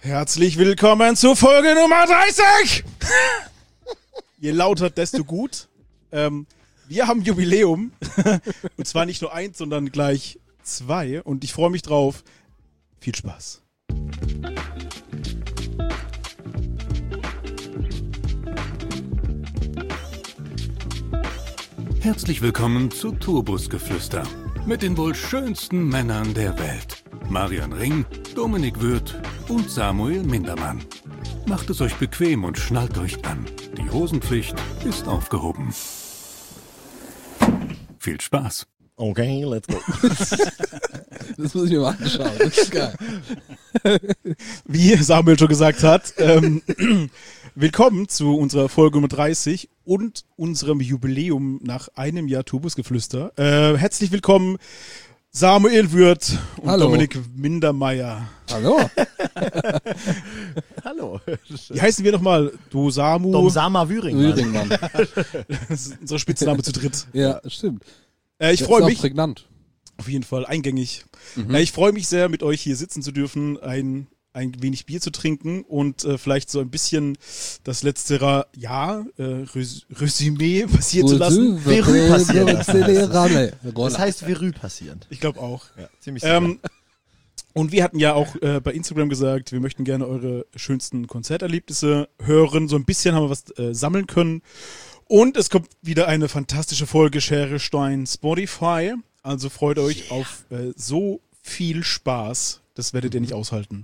Herzlich willkommen zu Folge Nummer 30! Je lauter, desto gut. Wir haben Jubiläum. Und zwar nicht nur eins, sondern gleich zwei. Und ich freue mich drauf. Viel Spaß. Herzlich willkommen zu Tourbusgeflüster mit den wohl schönsten Männern der Welt. Marian Ring, Dominik Würth und Samuel Mindermann. Macht es euch bequem und schnallt euch an. Die Hosenpflicht ist aufgehoben. Viel Spaß. Okay, let's go. Das muss ich mir mal anschauen. Das ist geil. Wie Samuel schon gesagt hat, willkommen zu unserer Folge Nummer 30 und unserem Jubiläum nach einem Jahr Tourbusgeflüster. Herzlich willkommen, Samuel Würth und Hallo. Dominik Mindermeier. Hallo. Hallo. Wie heißen wir nochmal? Du Samu. Domsama Würing. Würingmann. Das ist unser Spitzname zu dritt. Ja, stimmt. Ich freue mich. Prägnant. Auf jeden Fall, eingängig. Ich freue mich sehr, mit euch hier sitzen zu dürfen, ein wenig Bier zu trinken und vielleicht so ein bisschen das letzte Jahr Resümee passieren zu lassen. Verrü passieren. Das Das heißt Verrü passieren. Ich glaube auch. Ja, ziemlich sicher. Und wir hatten ja auch bei Instagram gesagt, wir möchten gerne eure schönsten Konzerterlebnisse hören. So ein bisschen haben wir was sammeln können. Und es kommt wieder eine fantastische Folge Schere, Stein, Spotify. Also freut euch auf so viel Spaß. Das werdet ihr nicht aushalten.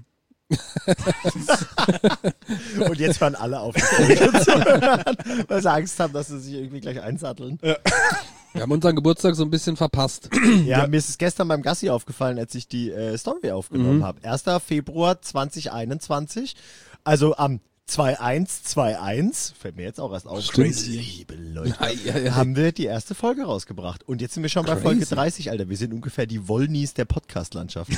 Und jetzt hören alle auf, die Folge zu hören, weil sie Angst haben, dass sie sich irgendwie gleich einsatteln. Wir haben unseren Geburtstag so ein bisschen verpasst. Ja, mir ist es gestern beim Gassi aufgefallen, als ich die Story aufgenommen habe. 1. Februar 2021, also am 2-1-2-1, fällt mir jetzt auch erst auf. Stimmt. Crazy, liebe Leute. Ja. Haben wir die erste Folge rausgebracht. Und jetzt sind wir schon bei Folge 30, Alter. Wir sind ungefähr die Wollnies der Podcast-Landschaft.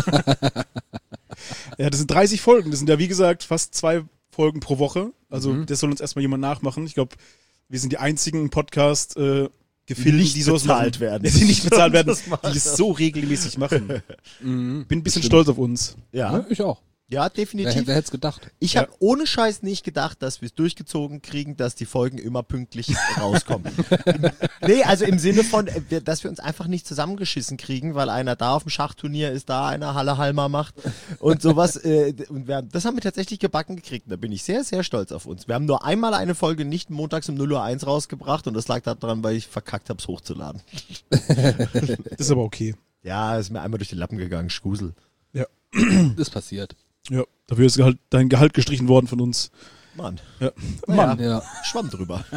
Ja, das sind 30 Folgen. Das sind ja, wie gesagt, fast 2 Folgen pro Woche. Also das soll uns erstmal jemand nachmachen. Ich glaube, wir sind die einzigen im Podcast gefilmt, nicht die sowas bezahlt machen. werden. Die nicht bezahlt werden, Das machen. die es so regelmäßig machen. Bin ein bisschen stolz auf uns. Ja, Ich auch. ja, definitiv. Wer hätte es gedacht? Ich habe ohne Scheiß nicht gedacht, dass wir es durchgezogen kriegen, dass die Folgen immer pünktlich rauskommen. Nee, also im Sinne von, dass wir uns einfach nicht zusammengeschissen kriegen, weil einer da auf dem Schachturnier ist, da einer Halle Halma macht und sowas. Und das haben wir tatsächlich gebacken gekriegt. Da bin ich sehr, sehr stolz auf uns. Wir haben nur einmal eine Folge nicht montags um 0:01 Uhr rausgebracht und das lag daran, weil ich verkackt habe, es hochzuladen. Das ist aber okay. Ja, ist mir einmal durch die Lappen gegangen, Schusel. Das passiert. Ja, dafür ist dein Gehalt gestrichen worden von uns. Mann. Ja. Mann. Ja. Schwamm drüber.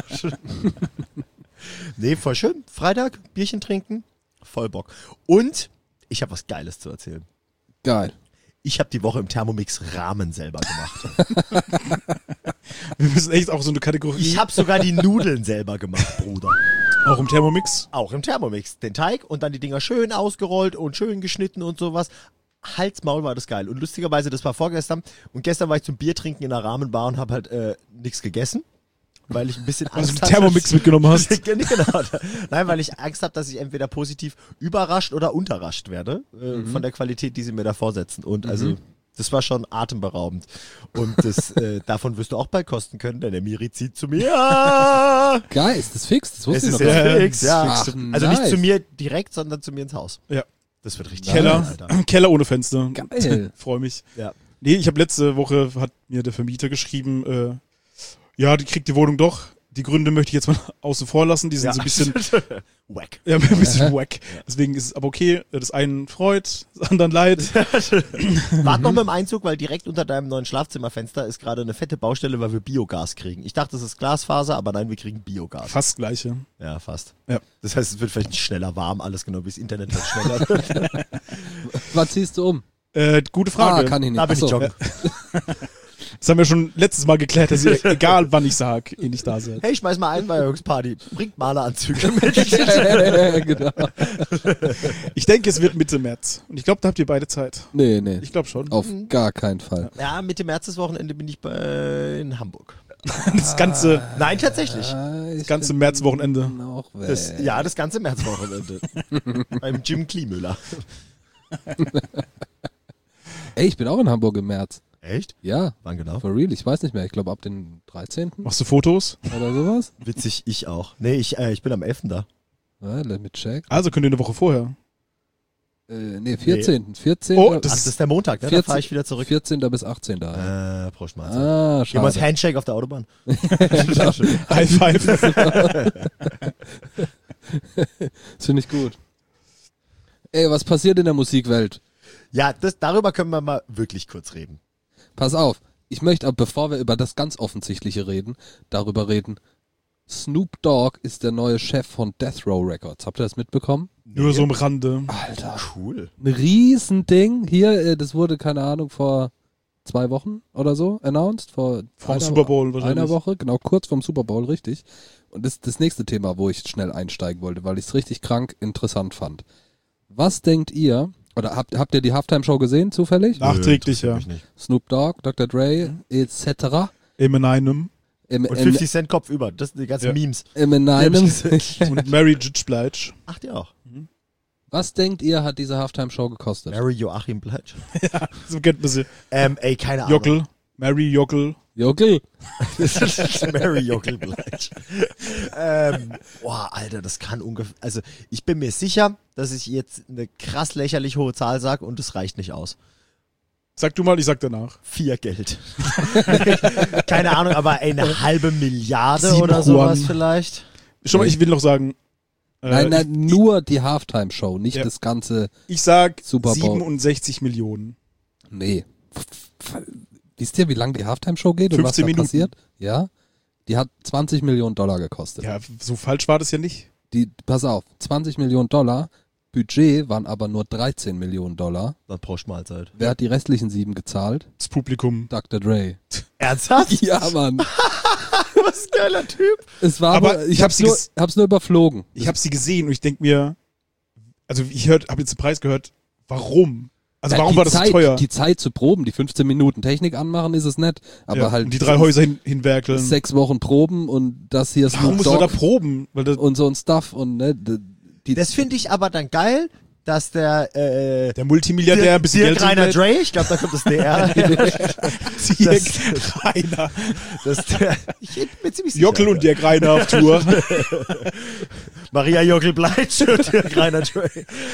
Nee, voll schön. Freitag, Bierchen trinken, voll Bock. Und ich habe was Geiles zu erzählen. Geil. Ich habe die Woche im Thermomix Ramen selber gemacht. Wir müssen echt auch so eine Kategorie. Ich habe sogar die Nudeln selber gemacht, Bruder. Auch im Thermomix. Auch im Thermomix. Den Teig und dann die Dinger schön ausgerollt und schön geschnitten und sowas. Halsmaul war das geil. Und lustigerweise, das war vorgestern. Und gestern war ich zum Bier trinken in einer Rahmenbar und habe halt nichts gegessen. Weil ich ein bisschen Also Angst einen Thermomix mitgenommen hast. Genau. Nein, weil ich Angst habe, dass ich entweder positiv überrascht oder unterrascht werde von der Qualität, die sie mir da vorsetzen. Und also, das war schon atemberaubend. Und das, davon wirst du auch bald kosten können, denn der Miri zieht zu mir. Geil, ist das fix? Das wusste Es ich ist noch gar nicht. jetzt fix, ja. Ach, Also nice. nicht zu mir direkt, sondern zu mir ins Haus. Ja. Das wird richtig Keller, geil, Alter. Keller ohne Fenster. Geil. Freue mich. Ja. Nee, ich habe letzte Woche, hat mir der Vermieter geschrieben, ja, die kriegt die Wohnung doch. Die Gründe möchte ich jetzt mal außen vor lassen. Die sind so ein bisschen, Wack. ja, ein bisschen wack. Deswegen ist es aber okay. Das einen freut, das anderen leid. Wart noch mit dem Einzug, weil direkt unter deinem neuen Schlafzimmerfenster ist gerade eine fette Baustelle, weil wir Biogas kriegen. Ich dachte, das ist Glasfaser, aber nein, wir kriegen Biogas. Fast gleiche. Ja, fast. Ja. Das heißt, es wird vielleicht nicht schneller warm, alles genau wie das Internet wird schneller. Was ziehst du um? Gute Frage. Kann ich nicht. Da bin ich Achso. joggen. Das haben wir schon letztes Mal geklärt, dass ihr, egal wann ich sag, ihr nicht da seid. Hey, schmeiß mal ein bei Party. Bringt Maleranzüge mit. Genau. Ich denke, es wird Mitte März. Und ich glaube, da habt ihr beide Zeit. Nee. Ich glaube schon. Auf gar keinen Fall. Ja, Mitte März das Wochenende bin ich in Hamburg. Das ganze, Nein, tatsächlich. das ganze Märzwochenende. Auch weg. Das ganze Märzwochenende. Beim Jim Kliemüller. Ey, ich bin auch in Hamburg im März. Echt? Ja, Wann genau? for real. Ich weiß nicht mehr. Ich glaube ab den 13. Machst du Fotos? oder sowas. Witzig, ich auch. Nee, ich bin am 11. da. Ja, let me check. Also könnt ihr eine Woche vorher. 14. 14. Oh, Ach, das ist der Montag, ne? Da 14. fahre ich wieder zurück. 14. bis 18. da. Prost mal. Ah, Gehen wir uns schade. Handshake auf der Autobahn. High five. Das finde ich gut. Ey, was passiert in der Musikwelt? Ja, darüber können wir mal wirklich kurz reden. Pass auf. Ich möchte aber, bevor wir über das ganz Offensichtliche reden, darüber reden. Snoop Dogg ist der neue Chef von Death Row Records. Habt ihr das mitbekommen? Nur so am Rande. Alter. Cool. Ein Riesending. Hier, das wurde, keine Ahnung, vor 2 Wochen oder so announced. Vor Super Bowl wahrscheinlich. einer Woche, genau, kurz vorm Super Bowl, richtig. Und das ist das nächste Thema, wo ich schnell einsteigen wollte, weil ich es richtig krank interessant fand. Was denkt ihr, oder habt ihr die Halftime-Show gesehen, zufällig? Nachträglich, ja. Mich nicht. Snoop Dogg, Dr. Dre, etc. Eminem Und 50 Cent Kopf über. Das sind die ganzen Ja. Memes. Eminem. und Mary J. Blige. Ach, die auch. Was denkt ihr, hat diese Halftime-Show gekostet? Mary Joachim Blige. So kennt man sie. Ey, keine Ahnung. Jockel. Mary Jockel. Jockel. Mary Jockel Blige. Boah, Alter, das kann ungefähr. Also, ich bin mir sicher, dass ich jetzt eine krass lächerlich hohe Zahl sage und es reicht nicht aus. Sag du mal, ich sag danach. 4 Geld. Keine Ahnung, aber ey, eine halbe Milliarde 7 oder sowas Juan. vielleicht. Schon mal, ich will noch sagen. Nein, nur die Halftime-Show, nicht Ja. das ganze. Ich sag Super Bowl. 67 Millionen. Nee. Wisst ihr, wie lange die Halftime-Show geht und was 15 da Minuten. passiert? Ja. Die hat 20 Millionen Dollar gekostet. Ja, so falsch war das ja nicht. Pass auf, 20 Millionen Dollar. Budget waren aber nur 13 Millionen Dollar. Dann brauchst du Mahlzeit. Wer hat die restlichen 7 gezahlt? Das Publikum. Dr. Dre. Ernsthaft? Ja, Mann. Was ein geiler Typ. Es war Aber aber, ich ich hab's hab's nur überflogen. Ich habe sie gesehen und ich denk mir, also ich habe jetzt den Preis gehört, warum? Also warum Die war das Zeit, so teuer? Die Zeit zu proben, die 15 Minuten Technik anmachen, ist es nett. Aber Ja, halt und die 3 Häuser hinwerkeln. 6 Wochen proben und das hier Warum Snoop muss man da Dogg proben? Weil das, und so ein Stuff und ne, Das finde ich aber dann geil, dass der der Multimilliardär ein bisschen Dirk Geld Rainer hinwirft. Dre, ich glaube, da kommt das DR. Dirk Rainer. Ich bin mir ziemlich sicher. Jockel und Dirk Rainer auf Tour. Maria Jockel Blige und Dirk Rainer Dre.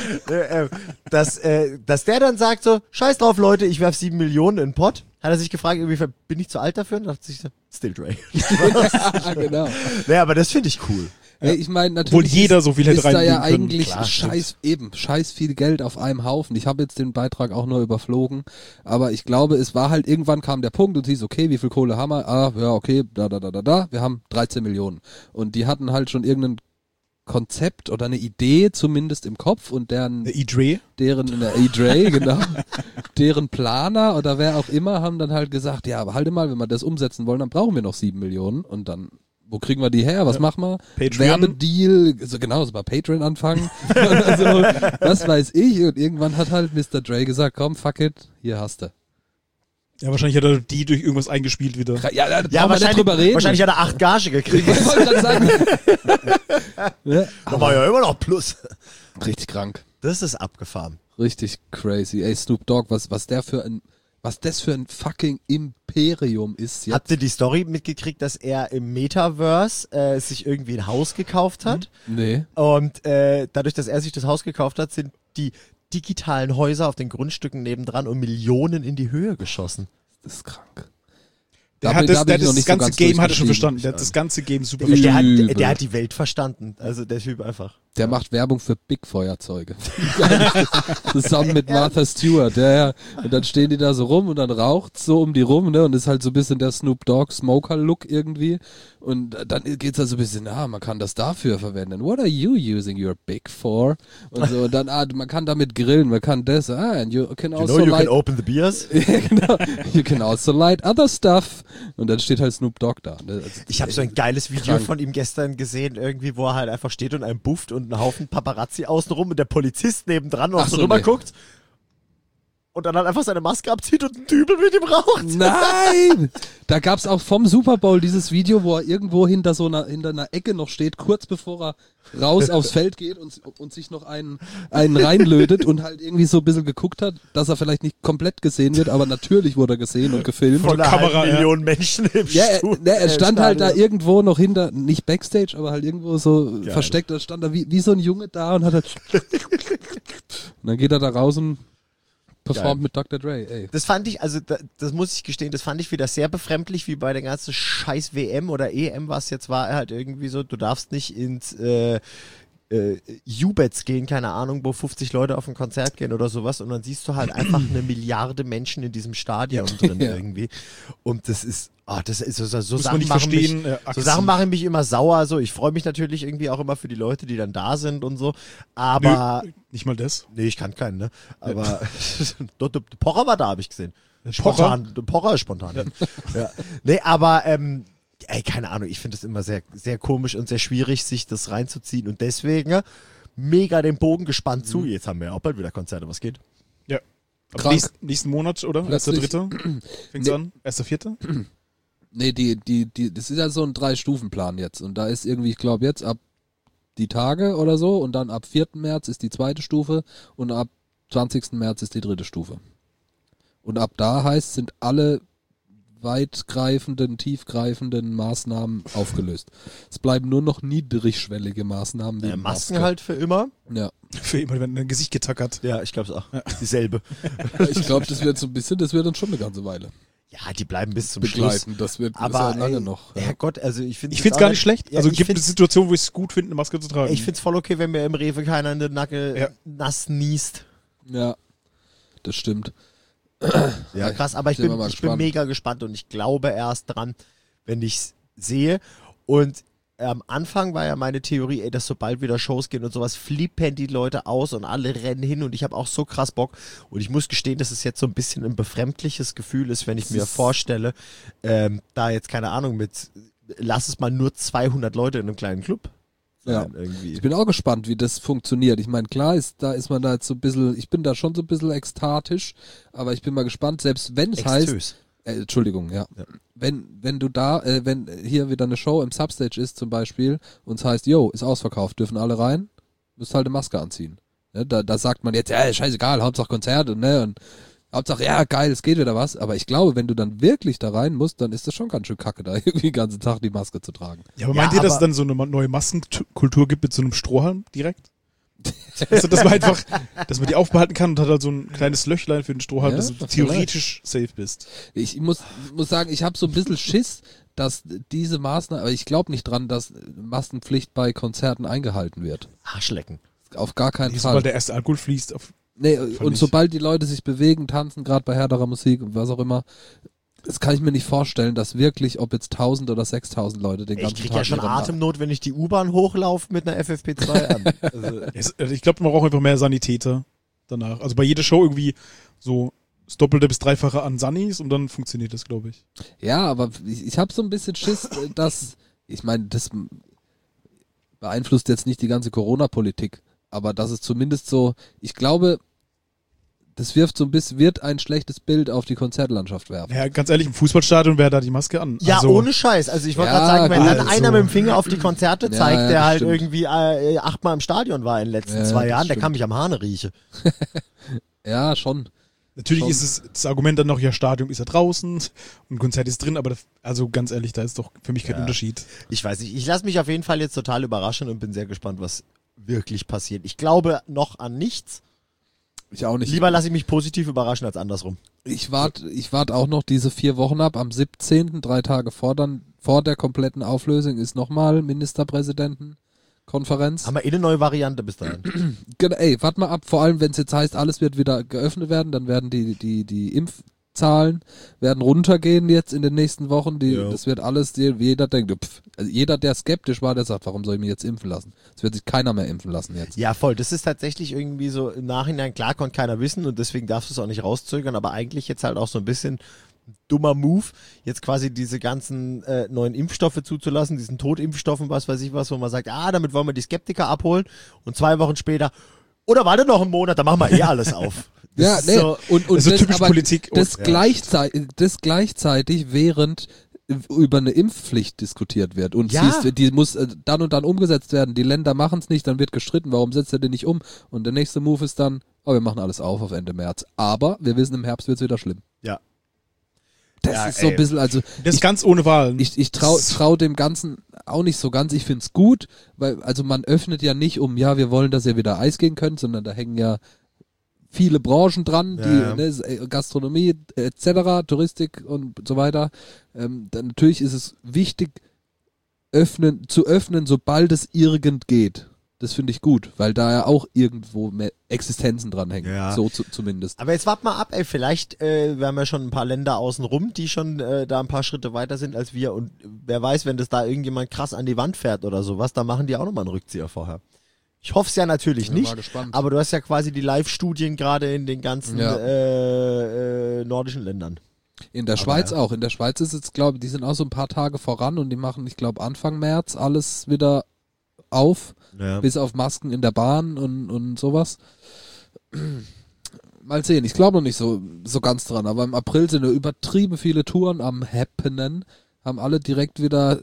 Dass der dann sagt so, scheiß drauf Leute, ich werf 7 Millionen in den Pott. Hat er sich gefragt, irgendwie bin ich zu alt dafür? Und dachte sich so, still Dre. ja, genau. Naja, aber das finde ich cool. Ey, ich meine, Obwohl natürlich jeder so viel hätte ist da ja reingeben können. eigentlich Klar, scheiß viel Geld auf einem Haufen. Ich habe jetzt den Beitrag auch nur überflogen, aber ich glaube, es war halt, irgendwann kam der Punkt und hieß, okay, wie viel Kohle haben wir? Ah, ja, okay, da, wir haben 13 Millionen. Und die hatten halt schon irgendein Konzept oder eine Idee zumindest im Kopf und deren E-Dre. in der E-Dre, genau, deren Planer oder wer auch immer haben dann halt gesagt, ja, aber halte mal, wenn wir das umsetzen wollen, dann brauchen wir noch 7 Millionen und dann, wo kriegen wir die her? Was machen wir? Patreon. Werbedeal, so genau, so bei Patreon anfangen. Also, was weiß ich. Und irgendwann hat halt Mr. Dre gesagt, komm, fuck it, hier hast du. Ja, wahrscheinlich hat er die durch irgendwas eingespielt wieder. Ja, da Ja, brauchen wir nicht wahrscheinlich, drüber reden. wahrscheinlich hat er 8 Gage gekriegt. Ich wollte gerade sagen. Ja, Da war ja immer noch Plus. richtig krank. Das ist abgefahren. Richtig crazy. Ey, Snoop Dogg, was das für ein fucking Imperium ist jetzt. Habt ihr die Story mitgekriegt, dass er im Metaverse sich irgendwie ein Haus gekauft hat? Nee. Und dadurch, dass er sich das Haus gekauft hat, sind die digitalen Häuser auf den Grundstücken nebendran um Millionen in die Höhe geschossen. Das ist krank. Der Da hat bin das, ich der noch das nicht so ganze ganz Game hat er schon durchgestiegen. verstanden. Der hat das ganze Game super Übel. verstanden. Der hat die Welt verstanden. Also der Typ einfach. Der macht Werbung für Big Feuerzeuge. Zusammen mit Martha Stewart. Ja. Und dann stehen die da so rum und dann raucht's so um die rum, ne? Und ist halt so ein bisschen der Snoop Dogg Smoker-Look irgendwie. Und dann geht's halt so ein bisschen, man kann das dafür verwenden. What are you using your Big for? Und so, und dann, man kann damit grillen, man kann das, and you can You also know you light, can open the beers? ja, genau. You can also light other stuff. Und dann steht halt Snoop Dogg da. Ne? Also, Ich habe so ein geiles Video krank. von ihm gestern gesehen, irgendwie, wo er halt einfach steht und einen bufft und einen Haufen Paparazzi außenrum und der Polizist nebendran und Ach so so, rüber nee. guckt. und dann halt einfach seine Maske abzieht und einen Dübel mit ihm raucht. Nein! Da gab's auch vom Super Bowl dieses Video, wo er irgendwo hinter einer Ecke noch steht, kurz bevor er raus aufs Feld geht und sich noch einen reinlötet und halt irgendwie so ein bisschen geguckt hat, dass er vielleicht nicht komplett gesehen wird, aber natürlich wurde er gesehen und gefilmt. Von einer halben Million Menschen im Er stand halt da irgendwo noch hinter, nicht Backstage, aber halt irgendwo so versteckt, da stand er wie so ein Junge da und hat halt und dann geht er da raus und performt mit Dr. Dre, ey. Das fand ich, also das muss ich gestehen, das fand ich wieder sehr befremdlich, wie bei der ganzen scheiß WM oder EM, was jetzt war, halt irgendwie so, du darfst nicht ins U-Bets gehen, keine Ahnung, wo 50 Leute auf ein Konzert gehen oder sowas und dann siehst du halt einfach 1 Milliarde Menschen in diesem Stadion drin irgendwie und das ist so Sachen machen mich immer sauer, so ich freue mich natürlich irgendwie auch immer für die Leute, die dann da sind und so, aber nicht mal das. Nee, ich kann keinen, ne? Aber der Pocher war da, habe ich gesehen. Pocher ist spontan. Ja. Nee, aber keine Ahnung, ich finde es immer sehr, sehr komisch und sehr schwierig, sich das reinzuziehen und deswegen mega den Bogen gespannt zu. Jetzt haben wir ja auch bald wieder Konzerte, was geht? Ja. Nächsten Monat, oder? 1.3. Fängt's an? 1.4. Nee, das ist ja so ein 3-Stufen-Plan jetzt und da ist irgendwie, ich glaube jetzt ab die Tage oder so und dann ab 4. März ist die 2. Stufe und ab 20. März ist die 3. Stufe. Und ab da sind alle weitgreifenden, tiefgreifenden Maßnahmen aufgelöst. Es bleiben nur noch niedrigschwellige Maßnahmen. Wie Masken halt für immer. Ja. Für immer, wenn ein Gesicht getackert. Ja, ich glaube es auch. Ja. Dieselbe. Ich glaube, das wird dann schon eine ganze Weile. Ja, die bleiben bis zum begleiten. Schluss. Das wird aber ja lange noch. Herrgott, also ich finde es gar nicht schlecht. Ja, also gibt es Situationen, wo ich es gut finde, eine Maske zu tragen. Ich finde es voll okay, wenn mir im Rewe keiner in den Nacken nass niest. Ja, das stimmt. Ja, krass, aber ich bin mega gespannt und ich glaube erst dran, wenn ich es sehe. Und am Anfang war ja meine Theorie, dass sobald wieder Shows gehen und sowas, flippen die Leute aus und alle rennen hin und ich habe auch so krass Bock. Und ich muss gestehen, dass es jetzt so ein bisschen ein befremdliches Gefühl ist, wenn ich mir vorstelle, da jetzt, keine Ahnung, lass es mal nur 200 Leute in einem kleinen Club. Ja, ich bin auch gespannt, wie das funktioniert. Ich meine, klar ist man da jetzt so ein bisschen, ich bin da schon so ein bisschen ekstatisch, aber ich bin mal gespannt, selbst wenn es heißt, Entschuldigung, ja. Wenn du da, wenn hier wieder eine Show im Substage ist zum Beispiel und es heißt, ist ausverkauft, dürfen alle rein, müsst halt eine Maske anziehen. Ne? Da sagt man jetzt, scheißegal, Hauptsache Konzert und Hauptsache, geil, es geht wieder was. Aber ich glaube, wenn du dann wirklich da rein musst, dann ist das schon ganz schön kacke, da irgendwie den ganzen Tag die Maske zu tragen. Ja, aber meint ihr, dass es dann so eine neue Maskenkultur gibt mit so einem Strohhalm direkt? Also, dass man die aufbehalten kann und hat halt so ein kleines Löchlein für den Strohhalm, dass du theoretisch safe bist. Ich muss sagen, ich habe so ein bisschen Schiss, dass diese Maßnahme, aber ich glaube nicht dran, dass Maskenpflicht bei Konzerten eingehalten wird. Arschlecken. Auf gar keinen Fall. Sobald der erste Alkohol fließt. Sobald die Leute sich bewegen, tanzen, gerade bei härterer Musik und was auch immer, das kann ich mir nicht vorstellen, dass wirklich, ob jetzt 1000 oder 6000 Leute den ganzen Tag... Ich krieg ja schon Atemnot, wenn ich die U-Bahn hochlaufe mit einer FFP2 an. Also, ich glaube, man braucht einfach mehr Sanitäter danach. Also bei jeder Show irgendwie so das Doppelte bis Dreifache an Sunnies und dann funktioniert das, glaube ich. Ja, aber ich habe so ein bisschen Schiss, dass... Ich meine, das beeinflusst jetzt nicht die ganze Corona-Politik, aber das ist zumindest so... Ich glaube... Das wird ein schlechtes Bild auf die Konzertlandschaft werfen. Ja, ganz ehrlich, im Fußballstadion wäre da die Maske an. Ja, also, ohne Scheiß. Also ich wollte gerade sagen, wenn dann einer mit dem Finger auf die Konzerte zeigt, der halt irgendwie 8-mal im Stadion war in den letzten 2 Jahren, der kann mich am Hahne riechen. Ja, schon. Natürlich ist das Argument dann noch, Stadion ist ja draußen und Konzert ist drin, aber also ganz ehrlich, da ist doch für mich kein Unterschied. Ich weiß nicht, ich lasse mich auf jeden Fall jetzt total überraschen und bin sehr gespannt, was wirklich passiert. Ich glaube noch an nichts. Ich auch nicht. Lieber lasse ich mich positiv überraschen als andersrum. Ich warte auch noch diese 4 Wochen ab. Am 17., 3 Tage vor der kompletten Auflösung ist nochmal Ministerpräsidentenkonferenz. Haben wir eine neue Variante bis dahin. Genau, warte mal ab. Vor allem, wenn es jetzt heißt, alles wird wieder geöffnet werden, dann werden die Impfzahlen werden runtergehen jetzt in den nächsten Wochen. Das wird alles, jeder denkt, also jeder, der skeptisch war, der sagt, warum soll ich mich jetzt impfen lassen? Es wird sich keiner mehr impfen lassen jetzt. Ja, voll. Das ist tatsächlich irgendwie so im Nachhinein, klar konnte keiner wissen und deswegen darfst du es auch nicht rauszögern, aber eigentlich jetzt halt auch so ein bisschen dummer Move, jetzt quasi diese ganzen neuen Impfstoffe zuzulassen, diesen Totimpfstoffen, was weiß ich was, wo man sagt, damit wollen wir die Skeptiker abholen und 2 Wochen später, oder warte noch einen Monat, dann machen wir alles auf. Ja, ist nee. so- und Das ist so das, typisch aber Politik. das gleichzeitig während über eine Impfpflicht diskutiert wird und Ja. siehst, die muss dann und dann umgesetzt werden, die Länder machen es nicht, dann wird gestritten, warum setzt er den nicht um? Und der nächste Move ist dann, wir machen alles auf Ende März. Aber wir wissen, im Herbst wird es wieder schlimm. Ja. Das Ja, ist so ein ey. bisschen, also Das ist ganz ohne Wahlen. ich trau dem Ganzen auch nicht so ganz. Ich find's gut, weil also man öffnet ja nicht wir wollen, dass ihr wieder Eis gehen könnt, sondern da hängen ja viele Branchen dran, die Ja. Gastronomie etc., Touristik und so weiter. Dann natürlich ist es wichtig, zu öffnen, sobald es irgend geht. Das finde ich gut, weil da ja auch irgendwo mehr Existenzen dran hängen. Ja. So zumindest. Aber jetzt wart mal ab, ey, vielleicht, wir haben ja schon ein paar Länder außenrum, die schon da ein paar Schritte weiter sind als wir und wer weiß, wenn das da irgendjemand krass an die Wand fährt oder sowas, dann machen die auch nochmal einen Rückzieher vorher. Ich hoffe es ja natürlich Bin mal nicht, gespannt. aber du hast ja quasi die Live-Studien gerade in den ganzen Ja. nordischen Ländern. In der Schweiz auch. In der Schweiz ist jetzt, glaube ich, die sind auch so ein paar Tage voran und die machen, ich glaube, Anfang März alles wieder auf, Ja. bis auf Masken in der Bahn und sowas. Mal sehen, ich glaube noch nicht so ganz dran, aber im April sind ja übertrieben viele Touren am Happenen, haben alle direkt wieder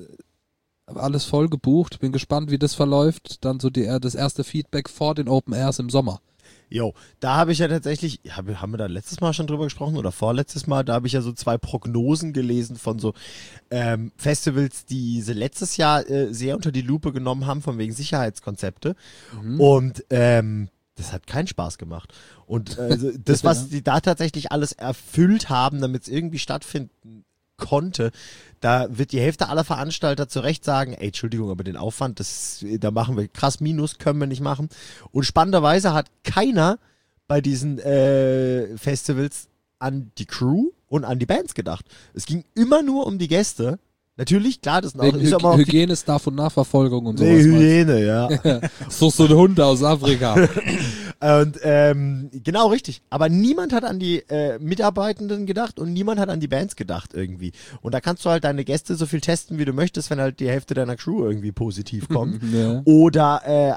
alles voll gebucht. Bin gespannt, wie das verläuft. Dann so das erste Feedback vor den Open Airs im Sommer. Jo, da habe ich ja tatsächlich, haben wir da letztes Mal schon drüber gesprochen oder vorletztes Mal, da habe ich ja so 2 Prognosen gelesen von so Festivals, die sie letztes Jahr sehr unter die Lupe genommen haben, von wegen Sicherheitskonzepte. Und das hat keinen Spaß gemacht. Und das, was die da tatsächlich alles erfüllt haben, damit es irgendwie stattfinden konnte, da wird die Hälfte aller Veranstalter zu Recht sagen, ey, Entschuldigung, aber den Aufwand, da machen wir krass Minus, können wir nicht machen. Und spannenderweise hat keiner bei diesen Festivals an die Crew und an die Bands gedacht. Es ging immer nur um die Gäste. Natürlich, klar, das sind auch, Wegen ist aber auch Hygiene, Staff- und Nachverfolgung und sowas. Nee, meinst du? Hygiene, ja. Das ist doch so ein Hund aus Afrika. Und genau richtig. Aber niemand hat an die Mitarbeitenden gedacht und niemand hat an die Bands gedacht irgendwie. Und da kannst du halt deine Gäste so viel testen, wie du möchtest, wenn halt die Hälfte deiner Crew irgendwie positiv kommt. Ja. Oder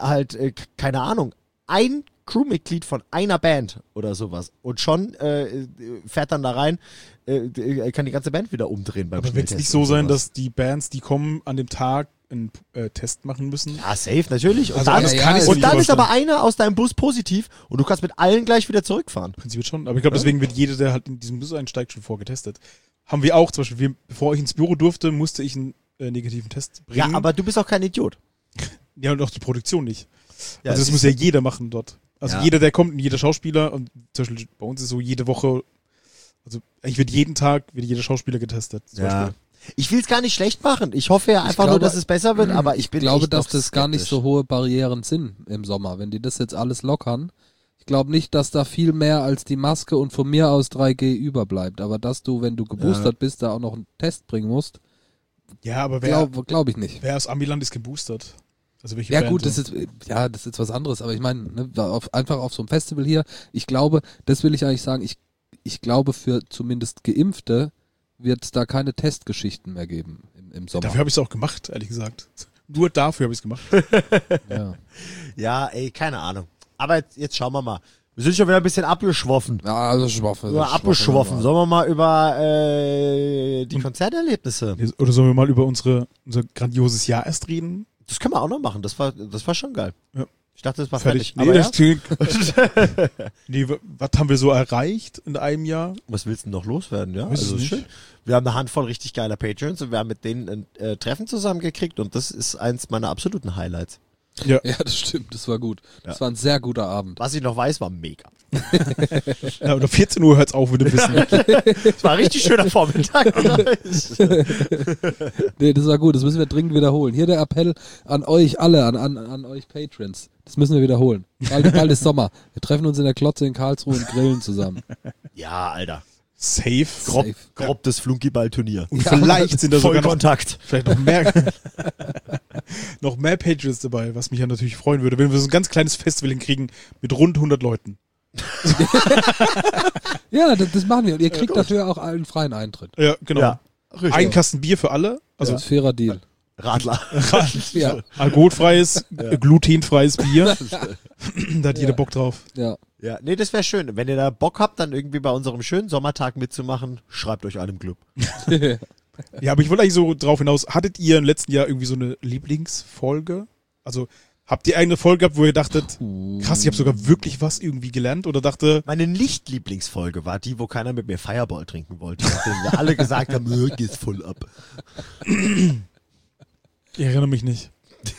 keine Ahnung, ein Crewmitglied von einer Band oder sowas. Und schon fährt dann da rein, kann die ganze Band wieder umdrehen beim Aber wird es Schnelltest nicht so und sein, sowas. dass die Bands, die kommen, an dem Tag einen Test machen müssen? Ja, safe, natürlich. Und Also dann, anders ja, kann ich ja, mir und nicht dann ist vorstellen. aber einer aus deinem Bus positiv und du kannst mit allen gleich wieder zurückfahren. Prinzipiell schon. Aber ich glaube, deswegen wird jeder, der halt in diesem Bus einsteigt, schon vorgetestet. Haben wir auch. Zum Beispiel, bevor ich ins Büro durfte, musste ich einen negativen Test bringen. Ja, aber du bist auch kein Idiot. Ja, und auch die Produktion nicht. Ja, also das muss ja jeder machen dort. Also Ja. jeder, der kommt, und jeder Schauspieler, und zum Beispiel bei uns ist so jede Woche, also eigentlich wird jeden Tag jeder Schauspieler getestet. Zum Ja. Beispiel. Ich will es gar nicht schlecht machen. Ich hoffe ja einfach nur, glaube- dass es besser wird, aber ich bin glaube, echt dass noch das gar nicht skeptisch. so hohe Barrieren sind im Sommer, wenn die das jetzt alles lockern. Ich glaube nicht, dass da viel mehr als die Maske und von mir aus 3G überbleibt. Aber dass du, wenn du geboostert bist, da auch noch einen Test bringen musst, Ja, aber wer glaube ich nicht. aus Amiland ist geboostert? Also welche Ja Band gut, so? das ist jetzt was anderes, aber ich meine, ne, einfach auf so einem Festival hier, ich glaube, das will ich eigentlich sagen, ich glaube für zumindest Geimpfte wird es da keine Testgeschichten mehr geben im Sommer. Dafür habe ich es auch gemacht, ehrlich gesagt. Nur dafür habe ich es gemacht. Ja. Ja, ey, keine Ahnung. Aber jetzt schauen wir mal. Wir sind schon wieder ein bisschen abgeschwoffen. Ja, also schwaffe. Abgeschwoffen. Sollen wir mal über die Konzerterlebnisse? Oder sollen wir mal über unser grandioses Jahr erst reden? Das können wir auch noch machen. Das war schon geil. Ja. Ich dachte, das war fertig. Nee, Aber ja, nee, was haben wir so erreicht in einem Jahr? was willst du denn noch loswerden? Ja, Weiß also ich ist nicht. schön. Wir haben eine Handvoll richtig geiler Patreons und wir haben mit denen ein Treffen zusammengekriegt und das ist eins meiner absoluten Highlights. Ja. Ja, das stimmt, das war gut. Das Ja. war ein sehr guter Abend. Was ich noch weiß, war mega. Ja, oder 14 Uhr hört's auf mit dem Wissen. Es war ein richtig schöner Vormittag. Nee, das war gut, das müssen wir dringend wiederholen. Hier der Appell an euch alle, an euch Patrons. Das müssen wir wiederholen. Bald ist Sommer. Wir treffen uns in der Klotze in Karlsruhe und grillen zusammen. Ja, Alter. Safe. Grob das Flunkyball-Turnier. Und vielleicht sind da sogar noch, Vollkontakt. vielleicht noch mehr Pages dabei, was mich ja natürlich freuen würde, wenn wir so ein ganz kleines Festival hinkriegen mit rund 100 Leuten. Ja, das machen wir. Und ihr kriegt dafür auch einen freien Eintritt. Ja, genau. Ja. Ein Kasten Bier für alle, also Das ist ein fairer Deal. Radler. Ja, alkoholfreies, glutenfreies Bier. Da hat jeder Bock drauf. ja. Ja, nee, das wäre schön. Wenn ihr da Bock habt, dann irgendwie bei unserem schönen Sommertag mitzumachen, schreibt euch einem Club. Ja, aber ich wollte eigentlich so drauf hinaus, hattet ihr im letzten Jahr irgendwie so eine Lieblingsfolge? Also, habt ihr eine Folge gehabt, wo ihr dachtet, krass, ich habe sogar wirklich was irgendwie gelernt oder dachte, Meine Nicht-Lieblingsfolge war die, wo keiner mit mir Fireball trinken wollte. Nachdem wir alle gesagt haben, geht's voll ab. ich erinnere mich nicht.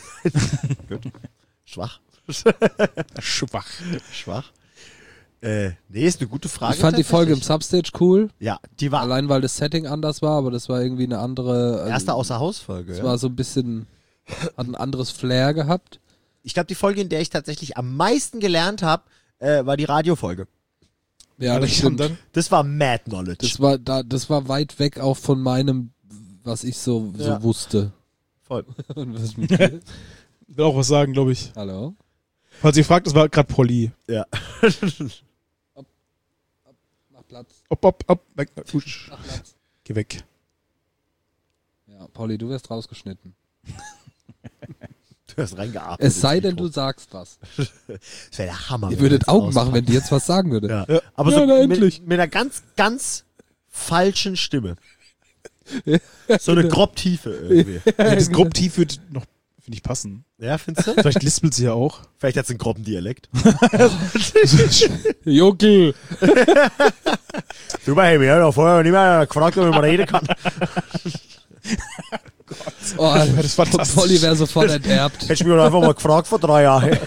Schwach. Schwach. Schwach. Nee, ist eine gute Frage. Ich fand die Folge im Substage cool, Ja, die war allein weil das Setting anders war, aber das war irgendwie eine andere. erste Außer-Haus-Folge. Es Ja. war so ein bisschen, hat ein anderes Flair gehabt. Ich glaube, die Folge, in der ich tatsächlich am meisten gelernt habe, war die Radiofolge. Ja, das kam stimmt. dann. Das war Mad Knowledge. Das war weit weg auch von meinem, was ich so Ja. wusste. Voll. Und was ist mit dir? Ich will auch was sagen, glaube ich. Hallo? Falls ihr fragt, das war gerade Polly. Ja. Mach Platz. Op, weg. Usch. Mach Platz. Geh weg. Ja, Pauli, du wirst rausgeschnitten. Du hast reingeatmet. Es sei ins denn, Mikro. du sagst was. Das wäre der Hammer. Ihr wenn würdet wir das Augen machen, auspacken. wenn die jetzt was sagen würde. Ja. Ja. Aber Ja, so na, mit, endlich. mit einer ganz, ganz falschen Stimme. So eine grob Tiefe irgendwie. Ja, das grob tief wird noch, finde ich, passen. Ja, findest du? Vielleicht lispelt sie ja auch. Vielleicht hat es einen groben Dialekt. Jockel! Du, bei mir, da vorher nicht mehr gefragt, ob man reden kann. Oh, Das ist fantastisch. Polly wäre sofort enterbt. Hättest du mich einfach mal gefragt vor 3 Jahren.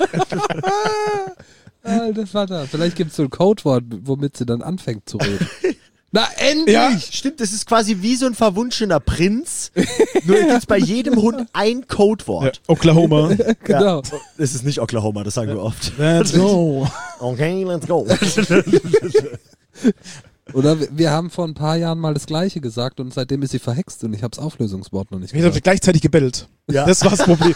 Alter Vater. Vielleicht gibt es so ein Codewort, womit sie dann anfängt zu reden. Na, endlich! Ja. Stimmt, das ist quasi wie so ein verwunschener Prinz. Nur gibt es bei jedem Hund ein Ja, Codewort. Oklahoma. Genau. Ja, es ist nicht Oklahoma, das sagen wir oft. Let's go. Okay, let's go. Oder wir haben vor ein paar Jahren mal das Gleiche gesagt und seitdem ist sie verhext und ich habe das Auflösungswort noch nicht Wir haben gesagt. gleichzeitig gebellt. Ja. Das war das Problem.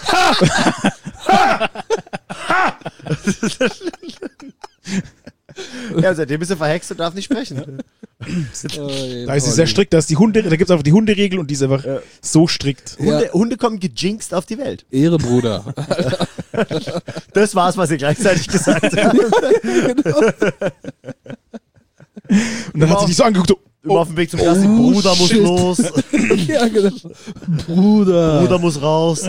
Ja, seitdem ist er verhext und darf nicht sprechen. Da ist sie sehr strikt. Da gibt es einfach die Hunderegel und die ist einfach so strikt. Ja. Hunde kommen gejinxt auf die Welt. Ehre, Bruder. Das war's, was ihr gleichzeitig gesagt habt. Und dann hat sie dich so angeguckt, so, Immer auf dem Weg zum Gassi. Oh, Bruder muss shit. los. Ja, genau. Bruder. Bruder muss raus.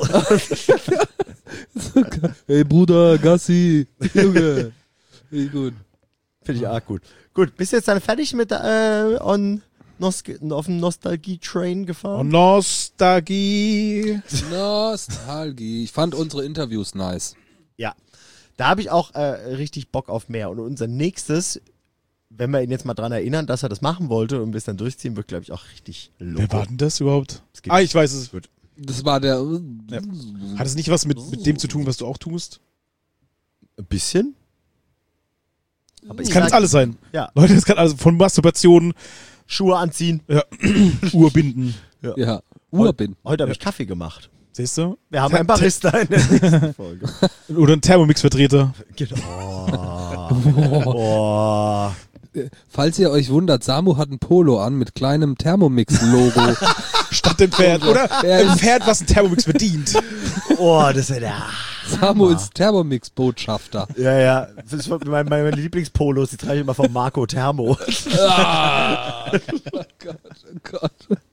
Hey, Bruder, Gassi. Junge. Wie gut. Finde ich arg gut. Gut, bist du jetzt dann fertig mit auf dem Nostalgie-Train gefahren? Nostalgie. Nostalgie. Ich fand unsere Interviews nice. Ja. Da habe ich auch richtig Bock auf mehr. Und unser nächstes, wenn wir ihn jetzt mal dran erinnern, dass er das machen wollte und wir es dann durchziehen, wird, glaube ich, auch richtig loco. Wer war denn das überhaupt? Es geht Ich weiß es. Wird. Das war der. Ja. Hat es nicht was mit dem zu tun, was du auch tust? Ein bisschen. Aber Es kann jetzt alles sein. Ja. Leute, es kann alles von Masturbation, Schuhe anziehen. Uhr binden. Ja. Urbind. Heute habe ich Kaffee gemacht. Siehst du? Wir haben einen Barista in der nächsten Folge. Oder ein Thermomix-Vertreter. Genau. Oh. Falls ihr euch wundert, Samu hat ein Polo an mit kleinem Thermomix-Logo. Statt dem Pferd. Oder Ja. ein Pferd, was ein Thermomix bedient. Oh, das wäre der. Samu ist Thermomix-Botschafter. Ja, ja. Das ist meine Lieblingspolos, die trage ich immer von Marco Thermo. Ah. Oh Gott, oh Gott.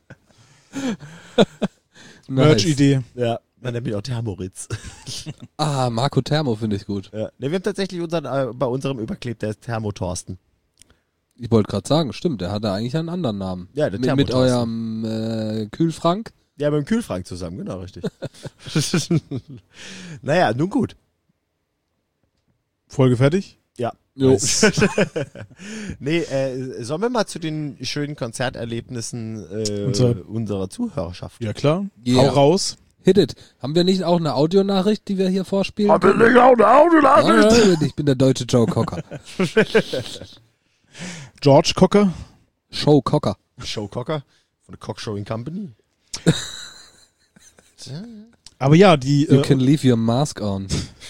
Merch-Idee. Ja, man nennt mich auch Thermoritz. Ah, Marco Thermo finde ich gut. Ja. Ne, wir haben tatsächlich bei unserem überklebt, der ist Thermo-Thorsten. Ich wollte gerade sagen, stimmt, der hatte eigentlich einen anderen Namen. Ja, der mit Thermothorsten. eurem Kühlschrank. Ja, mit dem Kühlschrank zusammen, genau, richtig. Naja, nun gut. Folge fertig? Ja. Jo. Nee, sollen wir mal zu den schönen Konzerterlebnissen unserer Zuhörerschaft? Ja, klar. Yeah. Hau raus. Hit it. Haben wir nicht auch eine Audionachricht, die wir hier vorspielen? Hab ich nicht auch eine Audionachricht? Ja, ich bin der deutsche Joe Cocker. George Cocker. Show Cocker. Show Cocker von der Cock Showing Company. Aber ja, die. You can leave your mask on.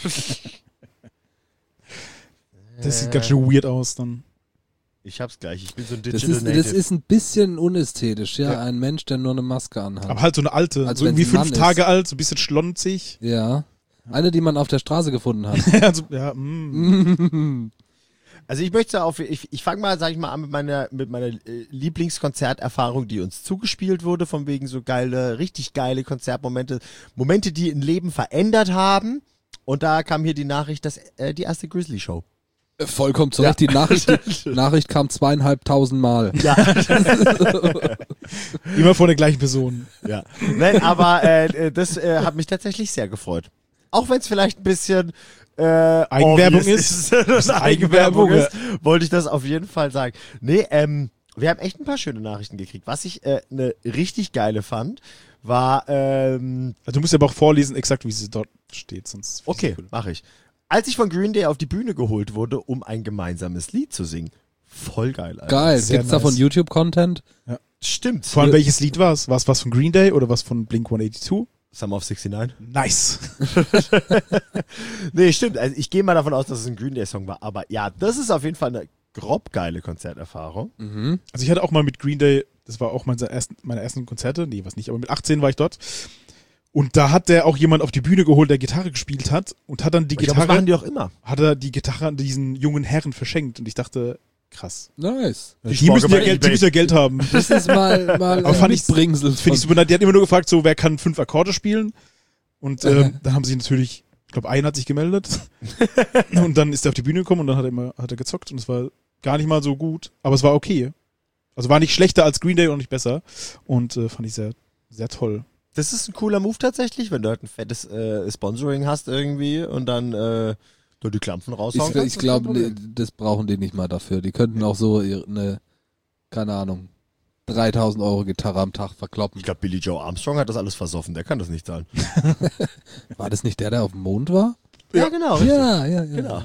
Das sieht ganz schön weird aus dann. Ich hab's gleich, ich bin so ein Das Digital ist, Native. das ist ein bisschen unästhätisch, ja. Ja. Ein Mensch, der nur eine Maske anhat. Aber halt so eine alte. Als so irgendwie wenn's ein 5 Mann Tage ist. alt, so ein bisschen schlonzig. Ja. Eine, die man auf der Straße gefunden hat. Also, ja, Also ich möchte ich fange mal, sag ich mal, an mit meiner Lieblingskonzerterfahrung, die uns zugespielt wurde, von wegen so richtig geile Konzertmomente, Momente, die ein Leben verändert haben. Und da kam hier die Nachricht, dass die erste Grizzly-Show. Vollkommen zurecht. Die Nachricht kam 2.500 Mal. Ja. Immer von der gleichen Person. Ja. Nein, aber das hat mich tatsächlich sehr gefreut. Auch wenn es vielleicht ein bisschen Eigenwerbung ist. Eigenwerbung ist, wollte ich das auf jeden Fall sagen. Nee, wir haben echt ein paar schöne Nachrichten gekriegt. Was ich eine richtig geile fand, war Also du musst aber auch vorlesen, exakt wie sie dort steht, sonst. okay, mache ich. Als ich von Green Day auf die Bühne geholt wurde, um ein gemeinsames Lied zu singen. Voll geil, Alter. Geil. Sehr Gibt's da von nice. YouTube-Content? Stimmt. Vor allem welches Lied war es? War es was von Green Day oder was von Blink-182? Summer of 69? Nice. Nee, stimmt. Also ich gehe mal davon aus, dass es ein Green Day-Song war. Aber ja, das ist auf jeden Fall eine grob geile Konzerterfahrung. Also ich hatte auch mal mit Green Day, das war auch meine ersten Konzerte, nee, was nicht, aber mit 18 war ich dort. Und da hat der auch jemand auf die Bühne geholt, der Gitarre gespielt hat und hat dann die Ich glaub, das Gitarre, machen die auch immer. hat er die Gitarre an diesen jungen Herren verschenkt. Und ich dachte, krass. Nice. Die müssen ja Geld haben. Das ist mal Aber fand ich- Bringsel. Finde ich super nett. Die hat immer nur gefragt, so, wer kann 5 Akkorde spielen? Und dann haben sie natürlich, ich glaube, einer hat sich gemeldet. Und dann ist er auf die Bühne gekommen und dann hat er gezockt. Und es war gar nicht mal so gut, aber es war okay. Also war nicht schlechter als Green Day und nicht besser. Und fand ich sehr, sehr toll. Das ist ein cooler Move tatsächlich, wenn du halt ein fettes Sponsoring hast irgendwie und dann du die Klampfen raushauen kannst. Ich glaube, das brauchen die nicht mal dafür. Die könnten auch so eine, keine Ahnung, 3.000 Euro Gitarre am Tag verkloppen. Ich glaube, Billy Joe Armstrong hat das alles versoffen. Der kann das nicht zahlen. War das nicht der auf dem Mond war? Ja, genau. Ja. Genau.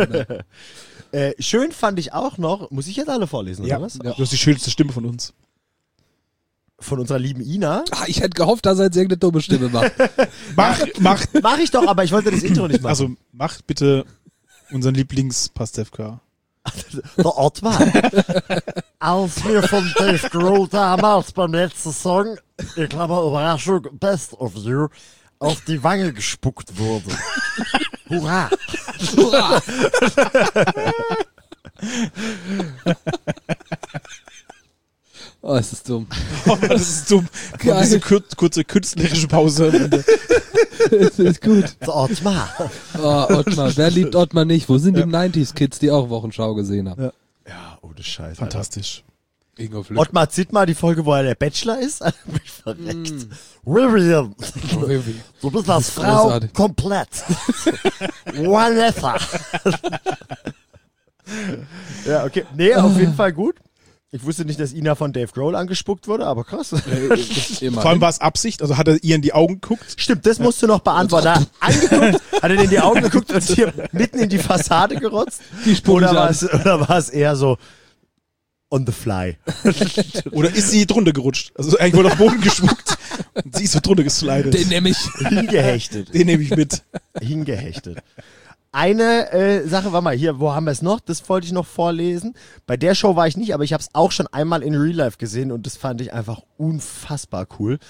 Schön fand ich auch noch, muss ich jetzt alle vorlesen, oder was? Du hast die schönste Stimme von uns. Von unserer lieben Ina. Ah, ich hätte gehofft, dass er jetzt irgendeine dumme Stimme macht. Mach. Mach ich doch, aber ich wollte das Intro nicht machen. Also mach bitte unseren Lieblings-Pastewka. Der Ottmar. Als wir von Dave Grohl damals beim letzten Song, ich glaube, Überraschung, Best of You, auf die Wange gespuckt wurde. Hurra! Hurra! Oh, es ist dumm. Oh, das ist dumm. Geil. Diese kurze künstlerische Pause. Es ist gut. Der Ottmar. Oh, Ottmar. Wer liebt Ottmar nicht? Wo sind die 90s-Kids, die auch Wochenschau gesehen haben? Ja. Ja, ohne Scheiß. Fantastisch. Ingo Flück. Ottmar Zittmar, die Folge, wo er der Bachelor ist, mich verreckt. Vivian, du bist als Frau Großartig. komplett. Vanessa. Ja, okay. Nee, auf jeden Fall gut. Ich wusste nicht, dass Ina von Dave Grohl angespuckt wurde, aber krass. Immer. Vor allem war es Absicht, also hat er ihr in die Augen geguckt. Stimmt, das musst du noch beantworten. Hat er angeguckt, hat er in die Augen geguckt und hier mitten in die Fassade gerotzt? Die Spur Oder war es eher so on the fly? Oder ist sie drunter gerutscht? Also eigentlich wurde auf den Boden gespuckt und sie ist so drunter geslidet. Den nehme ich. Hingehechtet. Den nehme ich mit. Hingehechtet. Eine Sache, warte mal, hier, wo haben wir es noch? Das wollte ich noch vorlesen. Bei der Show war ich nicht, aber ich habe es auch schon einmal in Real Life gesehen und das fand ich einfach unfassbar cool.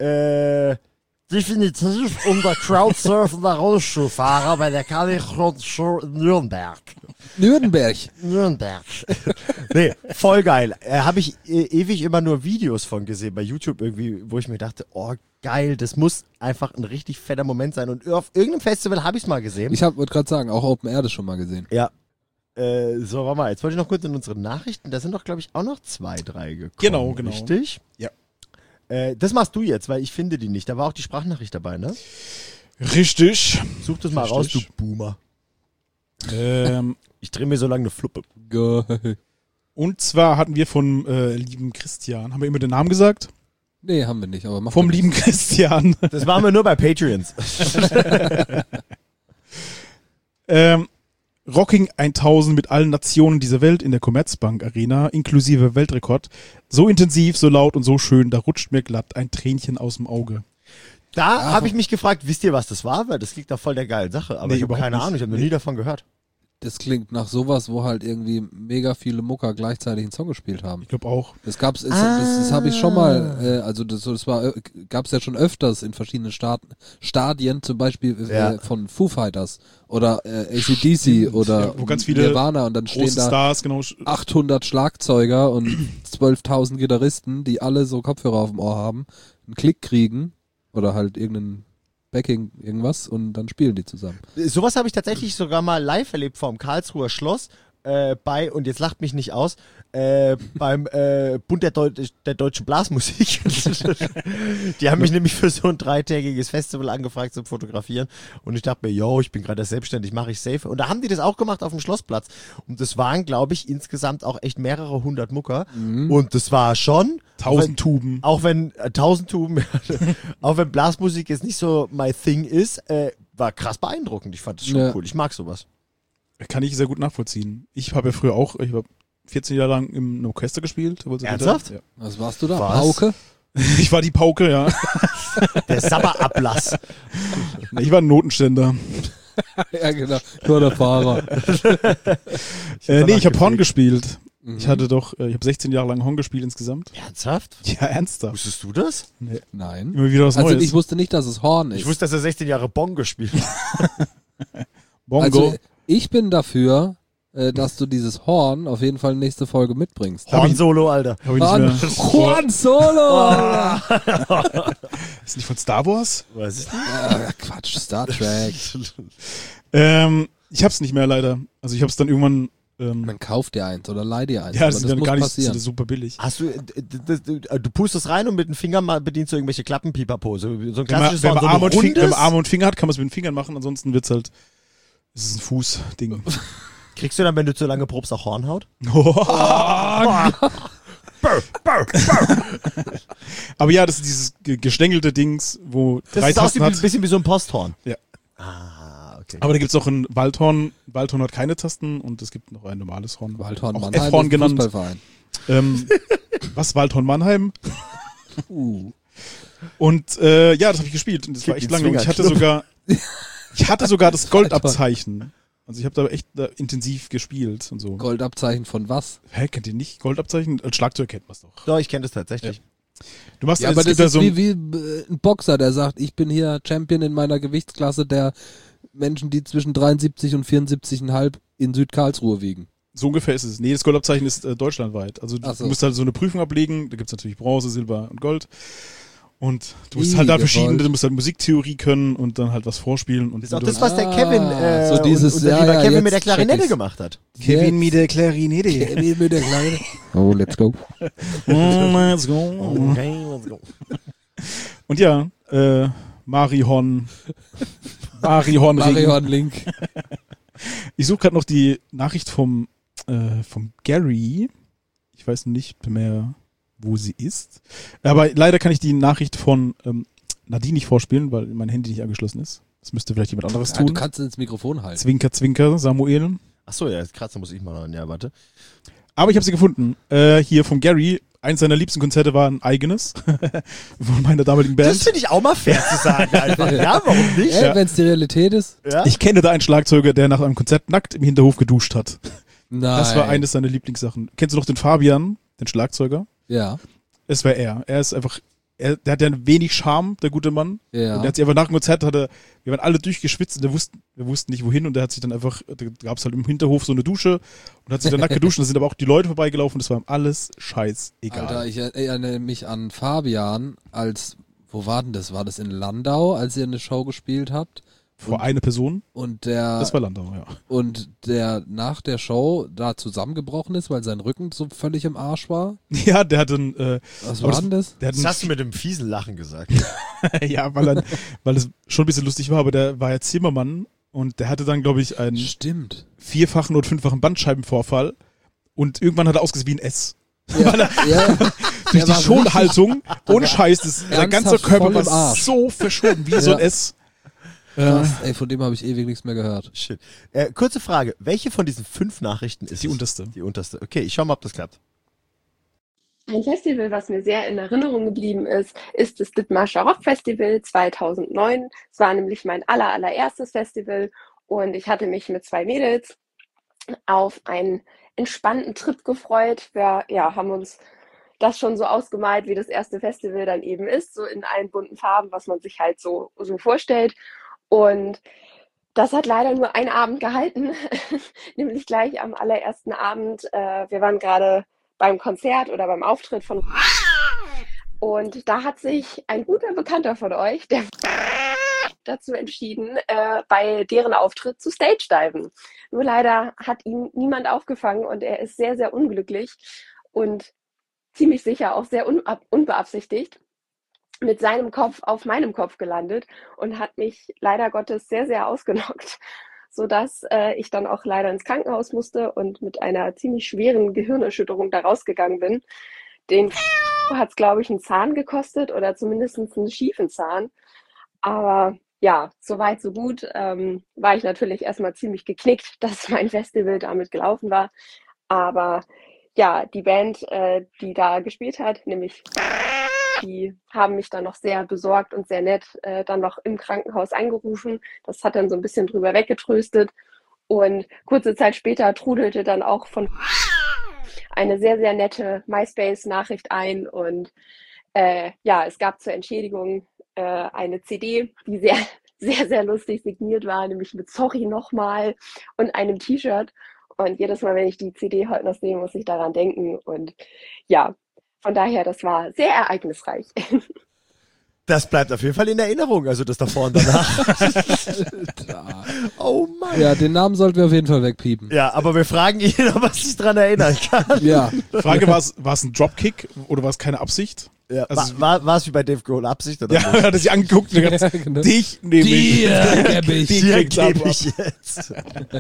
Definitiv unser crowdsurfender Rollstuhlfahrer bei der Calicron-Show in Nürnberg. Nürnberg. Nee, voll geil. Habe ich ewig immer nur Videos von gesehen bei YouTube irgendwie, wo ich mir dachte, oh geil, das muss einfach ein richtig fetter Moment sein. Und auf irgendeinem Festival habe ich es mal gesehen. Ich wollte gerade sagen, auch Open Air das schon mal gesehen. Ja. So, warte mal, jetzt wollte ich noch kurz in unsere Nachrichten, da sind doch, glaube ich, auch noch 2, 3 gekommen. Genau. Richtig? Ja. Das machst du jetzt, weil ich finde die nicht. Da war auch die Sprachnachricht dabei, ne? Richtig. Such das mal raus, du Boomer. Ich drehe mir so lange eine Fluppe. Geil. Und zwar hatten wir vom lieben Christian, haben wir immer den Namen gesagt? Nee, haben wir nicht, aber mach Vom mal lieben Christian. Das machen wir nur bei Patreons. Rocking 1000 mit allen Nationen dieser Welt in der Commerzbank Arena, inklusive Weltrekord. So intensiv, so laut und so schön, da rutscht mir glatt ein Tränchen aus dem Auge. Da habe ich mich gefragt, wisst ihr, was das war? Weil das klingt doch voll der geilen Sache. Aber Nee, ich habe überhaupt keine nicht. Ahnung, ich habe noch nie davon gehört. Das klingt nach sowas, wo halt irgendwie mega viele Mucker gleichzeitig einen Song gespielt haben. Ich glaube auch. Das habe ich schon mal, also gab's ja schon öfters in verschiedenen Stadien, zum Beispiel von Foo Fighters oder AC/DC oder Ja, wo ganz viele Nirvana und dann stehen Große da Stars, genau. 800 Schlagzeuger und 12.000 Gitarristen, die alle so Kopfhörer auf dem Ohr haben, einen Klick kriegen oder halt irgendeinen Backing, irgendwas und dann spielen die zusammen. Sowas habe ich tatsächlich sogar mal live erlebt vom Karlsruher Schloss und jetzt lacht mich nicht aus, beim Bund der deutschen Blasmusik. Die haben mich nämlich für so ein 3-tägiges Festival angefragt zum Fotografieren und ich dachte mir, yo, ich bin gerade selbstständig, mache ich safe. Und da haben die das auch gemacht auf dem Schlossplatz und das waren, glaube ich, insgesamt auch echt mehrere hundert Mucker und das war schon 1000 Tuben. auch wenn 1000 Tuben, auch wenn Blasmusik jetzt nicht so my thing ist, war krass beeindruckend. Ich fand das schon cool. Ich mag sowas. Kann ich sehr gut nachvollziehen. Ich habe ja früher auch, ich habe 14 Jahre lang im Orchester gespielt. Ernsthaft? Ja. Was warst du da? Was? Pauke? Ich war die Pauke, ja. Der Sabberablass. Nee, ich war ein Notenständer. Ja, genau. Nur der Fahrer. Nee, ich habe Horn gespielt. Mhm. Ich habe 16 Jahre lang Horn gespielt insgesamt. Ernsthaft? Ja, ernsthaft. Wusstest du das? Nee. Nein. Immer wieder was Also Neues. ich wusste nicht, dass es Horn ist. Ich wusste, dass er 16 Jahre Bong gespielt hat. Bongo. Also ich bin dafür, dass du dieses Horn auf jeden Fall nächste Folge mitbringst. Horn-Solo, Alter. Hab ich nicht Horn, mehr. Horn Solo! Ist nicht von Star Wars? Weiß ich nicht. Quatsch, Star Trek. Ich hab's nicht mehr leider. Also ich hab's dann irgendwann. Man kauft dir eins oder leih dir eins. Ja, das aber ist dann muss gar nicht passieren. das ist super billig. Hast du, du pustest rein und mit dem Finger mal bedienst du irgendwelche Klappenpipapo. So ein Wenn man, klassisches wenn, man Horn, so ein Arm und Finger, wenn rundes. man Arm und Finger hat, kann man es mit den Fingern machen. Ansonsten wird's halt. Es ist ein Fußding. Kriegst du dann, wenn du zu lange probst, auch Hornhaut? Aber ja, das ist dieses gestängelte Dings, wo Das 3 ist auch Tasten ein hat. bisschen wie so ein Posthorn. Ja. Ah, okay. Aber da gibt's auch ein Waldhorn. Waldhorn hat keine Tasten und es gibt noch ein normales Horn. Waldhorn auch Mannheim F-Horn ist ein genannt. Fußballverein. Was? Waldhorn Mannheim? Und ja, das habe ich gespielt und das war echt lange. Und ich hatte sogar das Goldabzeichen. Also ich habe da echt intensiv gespielt und so. Goldabzeichen von was? Hä, kennt ihr nicht Goldabzeichen? Als Schlagzeug kennt man es doch. Doch, ich kenne das tatsächlich. Du machst Ja, es aber das gibt da ist so ein, wie ein Boxer, der sagt, ich bin hier Champion in meiner Gewichtsklasse der Menschen, die zwischen 73 und 74,5 in Südkarlsruhe wiegen. so ungefähr ist es. Nee, das Goldabzeichen ist deutschlandweit. Also Ach so. du musst halt so eine Prüfung ablegen. Da gibt's natürlich Bronze, Silber und Gold. Und du musst halt da verschiedene, du musst halt Musiktheorie können und dann halt was vorspielen. Und Das ist auch du- das, was der Kevin, so dieses, und der lieber ja, Kevin jetzt mit der check Klarinette ich's. gemacht hat. Kevin mit der Klarinette. Oh, let's go. Let's go. Okay, let's go. Und ja, Marihorn. Marion Link. Ich suche gerade noch die Nachricht vom Gary. Ich weiß nicht mehr, wo sie ist. Aber leider kann ich die Nachricht von Nadine nicht vorspielen, weil mein Handy nicht angeschlossen ist. Das müsste vielleicht jemand anderes Ja, du tun. kannst ins Mikrofon halten. Zwinker, Zwinker, Samuel. Achso, ja, krass, da muss ich mal ran. Ja, warte. Aber ich habe sie gefunden. Hier vom Gary. Eins seiner liebsten Konzerte war ein eigenes von meiner damaligen Das Band. finde ich auch mal fair zu sagen einfach. Ja, warum nicht? Ja. Wenn es die Realität ist? Ja? Ich kenne da einen Schlagzeuger, der nach einem Konzert nackt im Hinterhof geduscht hat. Nein. Das war eines seiner Lieblingssachen. Kennst du noch den Fabian, den Schlagzeuger? Ja. Es war er. Er ist einfach, der hat ja wenig Charme, der gute Mann. Ja. Und der hat sich einfach nach dem Konzert, wir waren alle durchgeschwitzt und wir wussten nicht wohin und der hat sich dann einfach, da gab es halt im Hinterhof so eine Dusche und hat sich dann nackt geduscht und da sind aber auch die Leute vorbeigelaufen, das war ihm alles scheißegal. Alter, ich erinnere mich an Fabian wo war denn das? War das in Landau, als ihr eine Show gespielt habt? Vor eine Person, Und der, das war Landau, ja. und der nach der Show da zusammengebrochen ist, weil sein Rücken so völlig im Arsch war? Ja, der hat einen, Was Aber war denn das? der hat Das hast du mit einem fiesen Lachen gesagt. ja, weil es schon ein bisschen lustig war, aber der war ja Zimmermann und der hatte dann, glaube ich, einen Stimmt. 4-fachen oder 5-fachen Bandscheibenvorfall und irgendwann hat er ausgesehen wie ein S. Ja, Durch die Schonhaltung, ohne Scheiß, der ganze ernsthaft Körper voll im war Arsch. so verschoben, wie so ein Ja. S. Krass, ey, von dem habe ich ewig nichts mehr gehört. Shit. Kurze Frage. Welche von diesen 5 Nachrichten ist Die es? unterste. Die unterste. Okay, ich schau mal, ob das klappt. Ein Festival, was mir sehr in Erinnerung geblieben ist das Dithmarscher Rock Festival 2009. Es war nämlich mein allererstes Festival und ich hatte mich mit 2 Mädels auf einen entspannten Trip gefreut. Wir haben uns das schon so ausgemalt, wie das erste Festival dann eben ist, so in allen bunten Farben, was man sich halt so vorstellt. Und das hat leider nur einen Abend gehalten, nämlich gleich am allerersten Abend. Wir waren gerade beim Konzert oder beim Auftritt von... Und da hat sich ein guter Bekannter von euch, der dazu entschieden, bei deren Auftritt zu Stage-diven. Nur leider hat ihn niemand aufgefangen und er ist sehr, sehr unglücklich und ziemlich sicher auch sehr unbeabsichtigt mit seinem Kopf auf meinem Kopf gelandet und hat mich leider Gottes sehr, sehr ausgenockt, sodass ich dann auch leider ins Krankenhaus musste und mit einer ziemlich schweren Gehirnerschütterung da rausgegangen bin. Den hat es, glaube ich, einen Zahn gekostet oder zumindest einen schiefen Zahn. Aber ja, so weit, so gut. War ich natürlich erstmal ziemlich geknickt, dass mein Festival damit gelaufen war. Aber ja, die Band, die da gespielt hat, nämlich die haben mich dann noch sehr besorgt und sehr nett dann noch im Krankenhaus angerufen. Das hat dann so ein bisschen drüber weggetröstet. Und kurze Zeit später trudelte dann auch von eine sehr, sehr nette MySpace-Nachricht ein. Und es gab zur Entschädigung eine CD, die sehr, sehr, sehr lustig signiert war, nämlich mit Sorry nochmal und einem T-Shirt. Und jedes Mal, wenn ich die CD heute noch sehe, muss ich daran denken. Und ja, von daher, das war sehr ereignisreich. Das bleibt auf jeden Fall in Erinnerung, also das davor und danach. Oh Mann. Ja, den Namen sollten wir auf jeden Fall wegpiepen. Ja, aber wir fragen ihn, ob er sich dran erinnern kann. Ja. Frage, war es ein Dropkick oder war es keine Absicht? Ja, Also, war es wie bei Dave Grohl Absicht oder ja, er hat sich angeguckt und gesagt, genau. dich nehme ich. Dir kriegst du gebe ab. ich jetzt.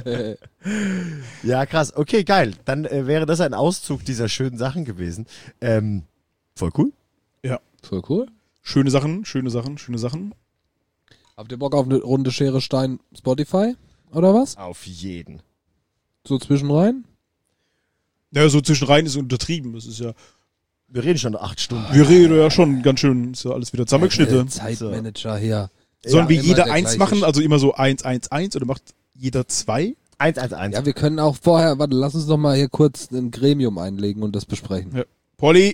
Ja, krass. Okay, geil. Dann wäre das ein Auszug dieser schönen Sachen gewesen. Voll cool. Ja, Voll cool. schöne Sachen, schöne Sachen, schöne Sachen. Habt ihr Bock auf eine Runde Schere, Stein, Spotify? Oder was? Auf jeden. So zwischenrein? Ja, so zwischenrein ist untertrieben. Das ist ja, Wir reden schon 8 Stunden. wir reden ja schon ganz schön, ist ja alles wieder zusammengeschnitten. Zeitmanager hier. Sollen wir immer jeder der eins gleiche machen, also immer so 1, 1, 1 oder macht jeder 2? 111. Ja, wir können auch vorher, warte, lass uns doch mal hier kurz ein Gremium einlegen und das besprechen. Ja. Polly?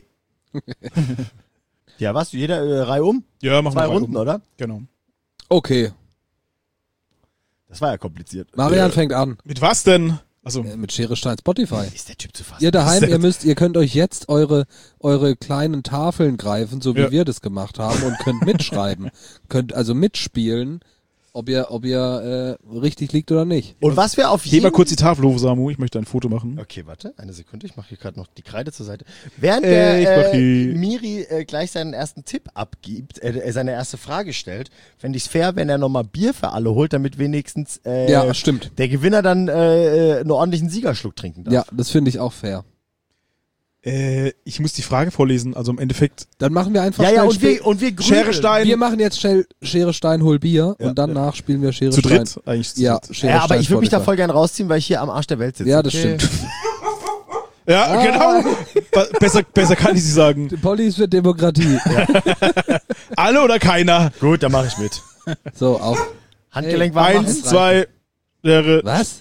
Ja, was? Jeder Reihe um? Ja, machen 2 wir Runden, oder? Genau. Okay, Das war ja kompliziert. Marian fängt an. Mit was denn? Also, Mit Schere, Stein, Spotify. Ist der Typ zu fassen? Ihr daheim, ihr könnt euch jetzt eure kleinen Tafeln greifen, so wie Ja. wir das gemacht haben und könnt mitschreiben. Könnt also mitspielen, ob ihr richtig liegt oder nicht. Und was wir auf heb mal jeden kurz die Tafel hoch, Samu, ich möchte ein Foto machen. Okay, warte, eine Sekunde, ich mache hier gerade noch die Kreide zur Seite. Während Ich mach die- Miri gleich seinen ersten Tipp abgibt, seine erste Frage stellt, fände ich es fair, wenn er nochmal Bier für alle holt, damit wenigstens Ja, stimmt. der Gewinner dann einen ordentlichen Siegerschluck trinken darf. Ja, das finde ich auch fair. Ich muss die Frage vorlesen, also im Endeffekt Dann machen wir einfach Ja, ja, schnell und wir grübeln. Schere, Stein Wir machen jetzt Schere, Stein, hol Bier Ja. und danach spielen wir Schere, zu Stein. dritt. Eigentlich zu Ja, dritt. Schere, Ja, aber Stein, ich würde mich da Spotify. voll gern rausziehen, weil ich hier am Arsch der Welt sitze. Ja, das okay? stimmt. Ja, genau. Besser kann ich sie sagen. Polly ist für Demokratie. Alle oder keiner? Gut, dann mache ich mit. So, auf. Handgelenk warm machen. 1, 2, wäre. Was?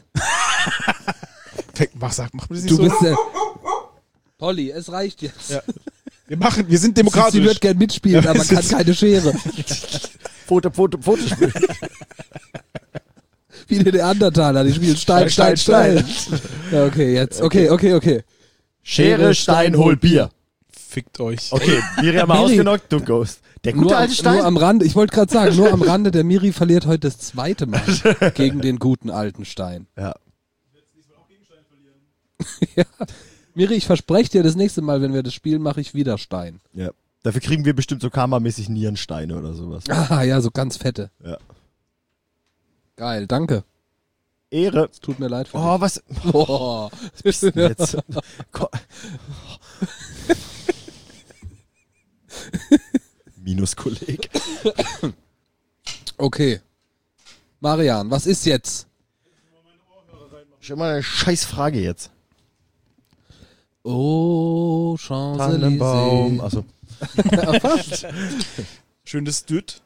Mach das nicht Du so. bist der... Polly, es reicht jetzt. Ja. Wir sind Sie demokratisch. wird gern mitspielen, Ja, aber es kann ist- keine Schere. Fotospiel. Wie die Neandertaler, die spielen Stein, Stein, Stein. Ja, okay, jetzt. Okay. Schere, Stein, hol Bier. Fickt euch. Okay, Miriam mal Miri. ausgenockt, du Ghost. Der gute Nur alte Stein? am Rande, ich wollte gerade sagen, nur am Rande, der Miri verliert heute das 2. Mal gegen den guten alten Stein. Ja. Ja. Miri, ich verspreche dir, das nächste Mal, wenn wir das spielen, mache ich wieder Stein. Ja. Dafür kriegen wir bestimmt so karmamäßig Nierensteine oder sowas. Ah, ja, so ganz fette. Ja. Geil, danke. Ehre. Es tut mir leid für Oh, was dich. Boah. bist du denn jetzt? Minuskolleg. Okay. Marian, was ist jetzt? Schon mal eine scheiß Frage jetzt. Oh, Tannenbaum. Champs-Élysées. Achso. Ja, fast. Schönes Düt.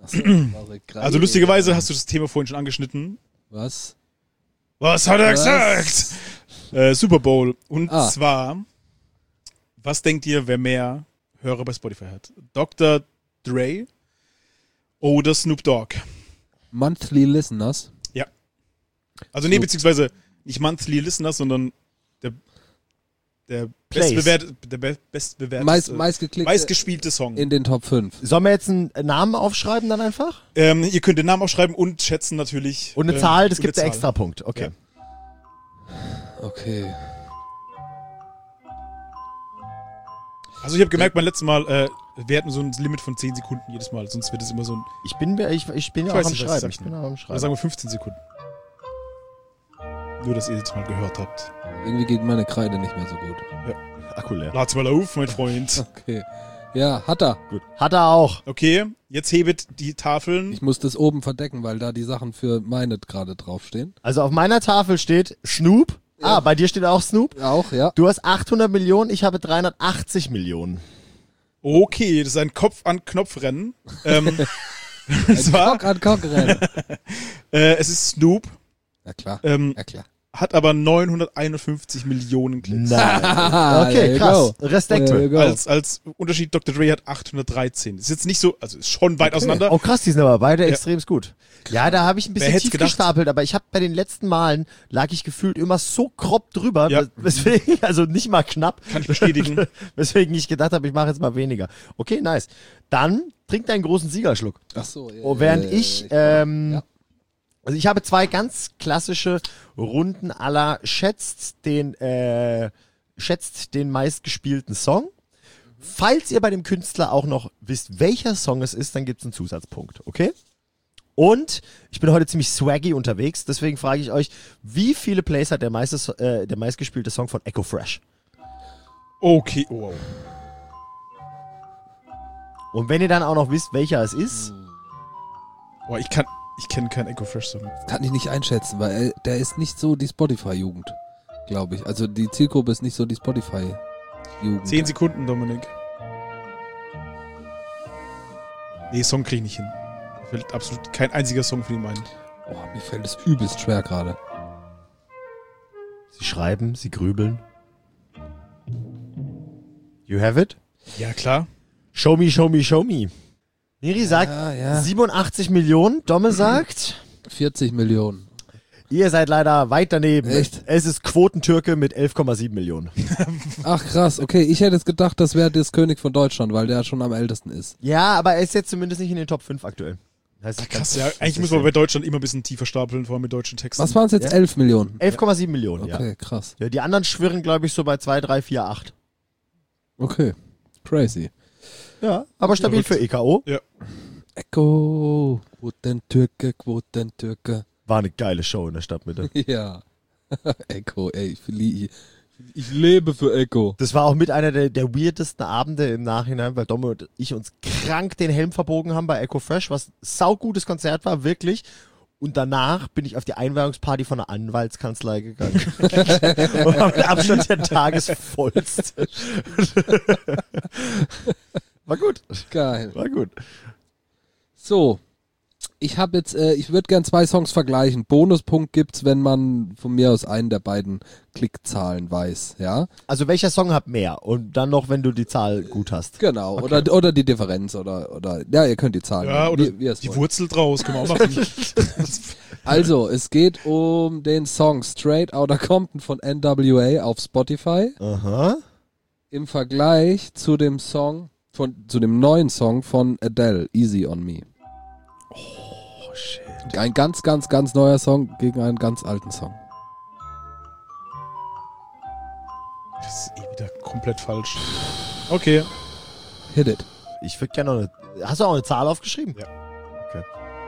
Achso, Also lustigerweise hast du das Thema vorhin schon angeschnitten. Was? Was hat er Was? gesagt? Super Bowl. Und Ah. zwar, was denkt ihr, wer mehr Hörer bei Spotify hat? Dr. Dre oder Snoop Dogg? Monthly Listeners. Also nee, Snoop. beziehungsweise nicht Monthly Listeners, sondern der Plays. bestbewertete, Meistgeklickt meistgespielte Song. in den Top 5. Sollen wir jetzt einen Namen aufschreiben dann einfach? Ihr könnt den Namen aufschreiben und schätzen natürlich. Und eine Zahl, das und gibt eine einen Zahl. extra Punkt. Okay. Okay. Also ich habe gemerkt beim letzten Mal, wir hatten so ein Limit von 10 Sekunden jedes Mal, sonst wird es immer so ein, Ich bin ja Ich auch weiß am nicht, was Schreiben. sag Ich bin auch am oder Schreiben. sagen wir 15 Sekunden. Nur, dass ihr jetzt mal gehört habt. Irgendwie geht meine Kreide nicht mehr so gut. Akku leer. Lad's mal auf, mein Freund. Okay. Ja, hat er. Gut. Hat er auch. Okay, jetzt hebet die Tafeln. Ich muss das oben verdecken, weil da die Sachen für meine gerade draufstehen. Also auf meiner Tafel steht Snoop. Ja. Ah, bei dir steht auch Snoop. Auch, ja. Du hast 800 Millionen, ich habe 380 Millionen. Okay, das ist ein Kopf-an-Knopf-Rennen. Und zwar, Cock an Cock rennen. es ist Snoop, Ja klar. ähm, Ja klar. hat aber 951 Millionen Klicks. Nein. There Okay, you krass. go. Respekt. There you go. Als Unterschied, Dr. Dre hat 813. Ist jetzt nicht so, also ist schon weit auseinander. Oh krass, die sind aber beide Ja. extrem gut. Ja, da habe ich ein Wer bisschen hätt's tief gedacht? gestapelt, aber ich habe bei den letzten Malen, lag ich gefühlt immer so grob drüber, Ja. weswegen, also nicht mal knapp, Kann ich bestätigen. weswegen ich gedacht habe, ich mache jetzt mal weniger. Okay, nice. Dann trink deinen großen Siegerschluck. Ach so. Ja, Oh, während ich, ja. also ich habe zwei ganz klassische Runden aller schätzt den meistgespielten Song. Falls ihr bei dem Künstler auch noch wisst, welcher Song es ist, dann gibt's einen Zusatzpunkt, okay? Und ich bin heute ziemlich swaggy unterwegs, deswegen frage ich euch, wie viele Plays hat der meistgespielte Song von Echo Fresh? Okay, oh, wow. Und wenn ihr dann auch noch wisst, welcher es ist, Boah, ich kenne keinen Echo Fresh Song. Kann ich nicht einschätzen, weil der ist nicht so die Spotify-Jugend, glaube ich. Also die Zielgruppe ist nicht so die Spotify-Jugend. 10 Sekunden, Dominik. Nee, Song krieg ich nicht hin. Mir fällt absolut kein einziger Song von ihm ein. Oh, mir fällt es übelst schwer gerade. sie schreiben, sie grübeln. You have it? Ja, klar. Show me, show me, show me. Miri sagt ja. 87 Millionen, Domme sagt, 40 Millionen. ihr seid leider weit daneben. Echt? Es ist Quotentürke mit 11,7 Millionen. Ach krass, okay. Ich hätte jetzt gedacht, das wäre das König von Deutschland, weil der schon am ältesten ist. Ja, aber er ist jetzt zumindest nicht in den Top 5 aktuell. Heißt, Krass, ja. Eigentlich müssen wir bei Deutschland immer ein bisschen tiefer stapeln, vor allem mit deutschen Texten. Was waren es jetzt? Ja. 11 Millionen? 11,7 Millionen, Okay, krass. ja. Die anderen schwirren, glaube ich, so bei 2, 3, 4, 8. Okay. Crazy. Ja, aber stabil für EKO. Echo, Quotentürke. War eine geile Show in der Stadtmitte. Ja. Echo, ey, ich lebe für Echo. Das war auch mit einer der weirdesten Abende im Nachhinein, weil Domme und ich uns krank den Helm verbogen haben bei Echo Fresh, was saugutes Konzert war, wirklich. Und danach bin ich auf die Einweihungsparty von einer Anwaltskanzlei gegangen. Und war mit Abstand der Tagesvollste. War gut. Geil. War gut. So. Ich habe jetzt, ich würde gern 2 Songs vergleichen. Bonuspunkt gibt's, wenn man von mir aus einen der beiden Klickzahlen weiß, ja? Also welcher Song hat mehr? Und dann noch, wenn du die Zahl gut hast. Genau. Okay. Oder die Differenz oder, ja, ihr könnt die Zahlen. Ja, nehmen, oder wie ihr es die wollt. Wurzel draus, können wir auch machen. Also, es geht um den Song Straight Outta Compton von NWA auf Spotify Aha. im Vergleich zu dem zu dem neuen Song von Adele, Easy on Me. Oh, shit. Ein ganz, ganz, ganz neuer Song gegen einen ganz alten Song. Das ist wieder komplett falsch. Okay. Hit it. Ich würde gerne noch eine... Hast du auch eine Zahl aufgeschrieben? Ja. Okay.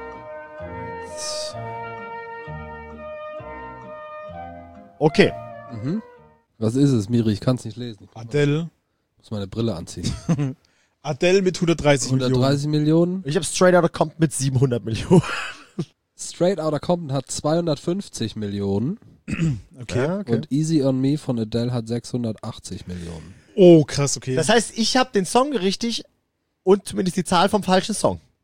Okay. Mhm. Was ist es, Miri? Ich kann es nicht lesen. Ich Adele. muss meine Brille anziehen. Adele mit 130 Millionen. 130 Millionen. Ich habe Straight Outta Compton mit 700 Millionen. Straight Outta Compton hat 250 Millionen. Okay. Ja, okay. Und Easy on Me von Adele hat 680 Millionen. Oh, krass, okay. Das heißt, ich habe den Song richtig und zumindest die Zahl vom falschen Song.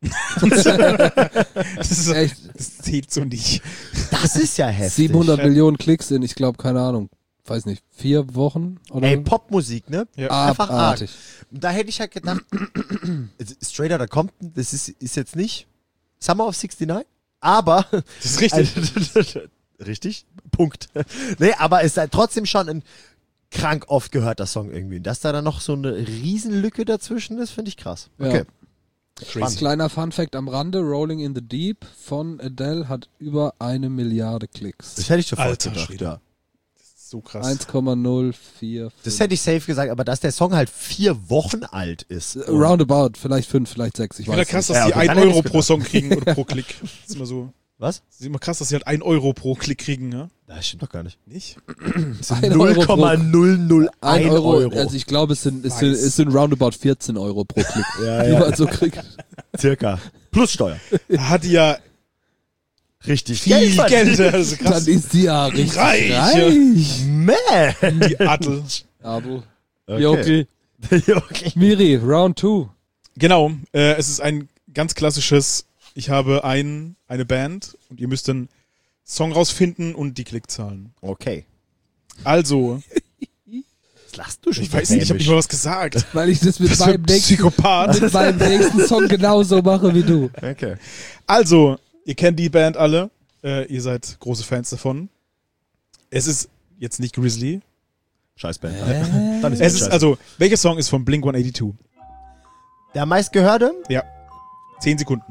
Das, ist, Echt? das zählt so nicht. Das ist ja heftig. 700 Millionen Klicks in, ich glaube, keine Ahnung, weiß nicht, 4 Wochen oder Ey, so? Popmusik, ne? Ja. Einfach arg. Abartig. Und da hätte ich halt gedacht, Straight Outta Compton, das ist jetzt nicht Summer of 69, aber Das ist richtig. Also, richtig, Punkt. Nee, aber es ist halt trotzdem schon ein krank oft gehörter Song irgendwie. Dass da dann noch so eine Riesenlücke dazwischen ist, finde ich krass. Ja. Okay. Crazy. Kleiner Funfact am Rande, Rolling in the Deep von Adele hat über 1 Milliarde Klicks. Das hätte ich sofort Alter gedacht, Schwede. ja. So krass. 1,045. Das hätte ich safe gesagt, aber dass der Song halt 4 Wochen alt ist. Roundabout, vielleicht 5, vielleicht 6, ich Ich finde weiß krass, nicht. dass Ja, die okay, 1 dann hätte Euro ich's pro Song kriegen oder pro Klick. Das ist immer so. Was? Das ist immer krass, dass sie halt 1 Euro pro Klick kriegen, ne? Das stimmt doch gar nicht. Nicht? 1 Euro pro- 0,001 1 Euro. Also ich glaube, es sind roundabout 14 Euro pro Klick, Ja, die ja. man so kriegt. Circa. Plus Steuer. Da hat die ja Richtig. viel verdient. Geld. Also krass. Dann ist die ja richtig Reich. reich. Man. Die Adel. Aber, Okay. ja, okay. Okay. Miri, Round 2. Genau, es ist ein ganz klassisches, ich habe eine Band und ihr müsst einen Song rausfinden und die Klickzahlen. Okay. Also, Was lachst du schon? ich weiß nicht, ich habe nicht mal was gesagt. Weil ich das mit Was für meinem ein nächsten, Psychopath. mit meinem nächsten Song genauso mache wie du. Okay. Also, ihr kennt die Band alle, ihr seid große Fans davon. Es ist jetzt nicht Grizzly. Scheiß Band. Dann ist Es ist, also, welcher Song ist von Blink 182? der meistgehörte? Ja. 10 Sekunden.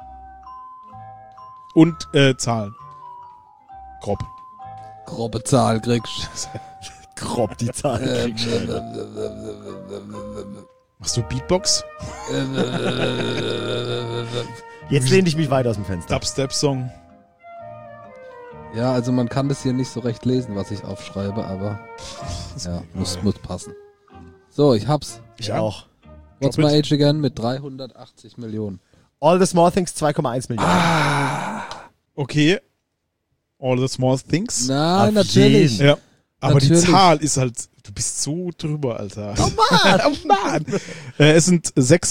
Und Zahlen. Grob. Grobe Zahl kriegst. Grob die Zahl. Machst du Beatbox? Jetzt lehne ich mich weiter aus dem Fenster. Dubstep-Song? Ja, also man kann das hier nicht so recht lesen, was ich aufschreibe, aber ja, muss passen. So, ich hab's. Ich Ja. auch. What's Drop my it. age again mit 380 Millionen. All the Small Things 2,1 Milliarden. Okay. All the small things. Nein, Auf natürlich. jeden. Ja. Aber Natürlich. die Zahl ist halt, du bist so drüber, Alter. Oh Mann, oh Mann. Es sind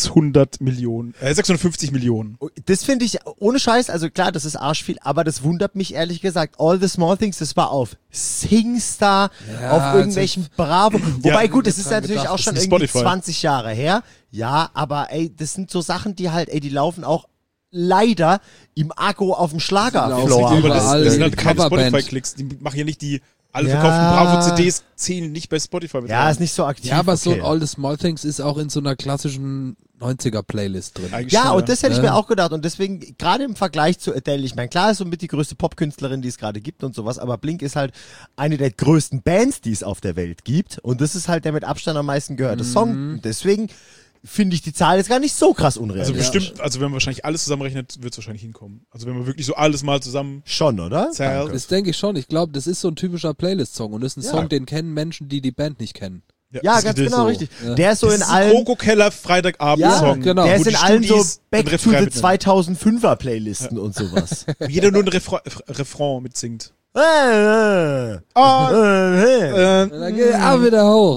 650 Millionen. Das finde ich, ohne Scheiß, also klar, das ist arschviel, aber das wundert mich ehrlich gesagt. All the Small Things, das war auf Singstar, Ja, auf irgendwelchen Bravo. Wobei gut, das ist dran natürlich gedacht, auch das schon ist irgendwie Spotify. 20 Jahre her. Ja, aber ey, das sind so Sachen, die halt, ey, die laufen auch leider im Akku auf dem laufen Schlagerfloor. überall. Das sind halt die keine Coverband. Spotify-Klicks. Die machen ja nicht die, alle Ja. verkauften Bravo-CDs zählen nicht bei Spotify mit Ja, rein. ist nicht so aktiv. Ja, aber so okay. All the Small Things ist auch in so einer klassischen 90er-Playlist drin. Eigentlich Ja, schon, und das hätte ich Ja. mir auch gedacht. Und deswegen, gerade im Vergleich zu Adele, ich meine, klar ist somit die größte Popkünstlerin, die es gerade gibt und sowas, aber Blink ist halt eine der größten Bands, die es auf der Welt gibt. Und das ist halt der mit Abstand am meisten gehörte Song. Und deswegen finde ich die Zahl jetzt gar nicht so krass Also unrealistisch. bestimmt, also wenn man wahrscheinlich alles zusammenrechnet, wird es wahrscheinlich hinkommen. Also wenn man wirklich so alles mal zusammen Schon, oder? zählt. Das denke ich schon. Ich glaube, das ist so ein typischer Playlist-Song und das ist ein Ja. Song, den kennen Menschen, die die Band nicht kennen. Ja, das ganz ist genau, so. richtig. Ja. Der ist so Das in ist ein allen, Kroko-Keller Freitagabend-Song. Ja, genau. der wo ist in die allen so Studis Back den to Refrain the mitnehmen. 2005er Playlisten und sowas. Wo jeder nur ein Refrain mitsingt. Und Und dann geht er wieder hoch.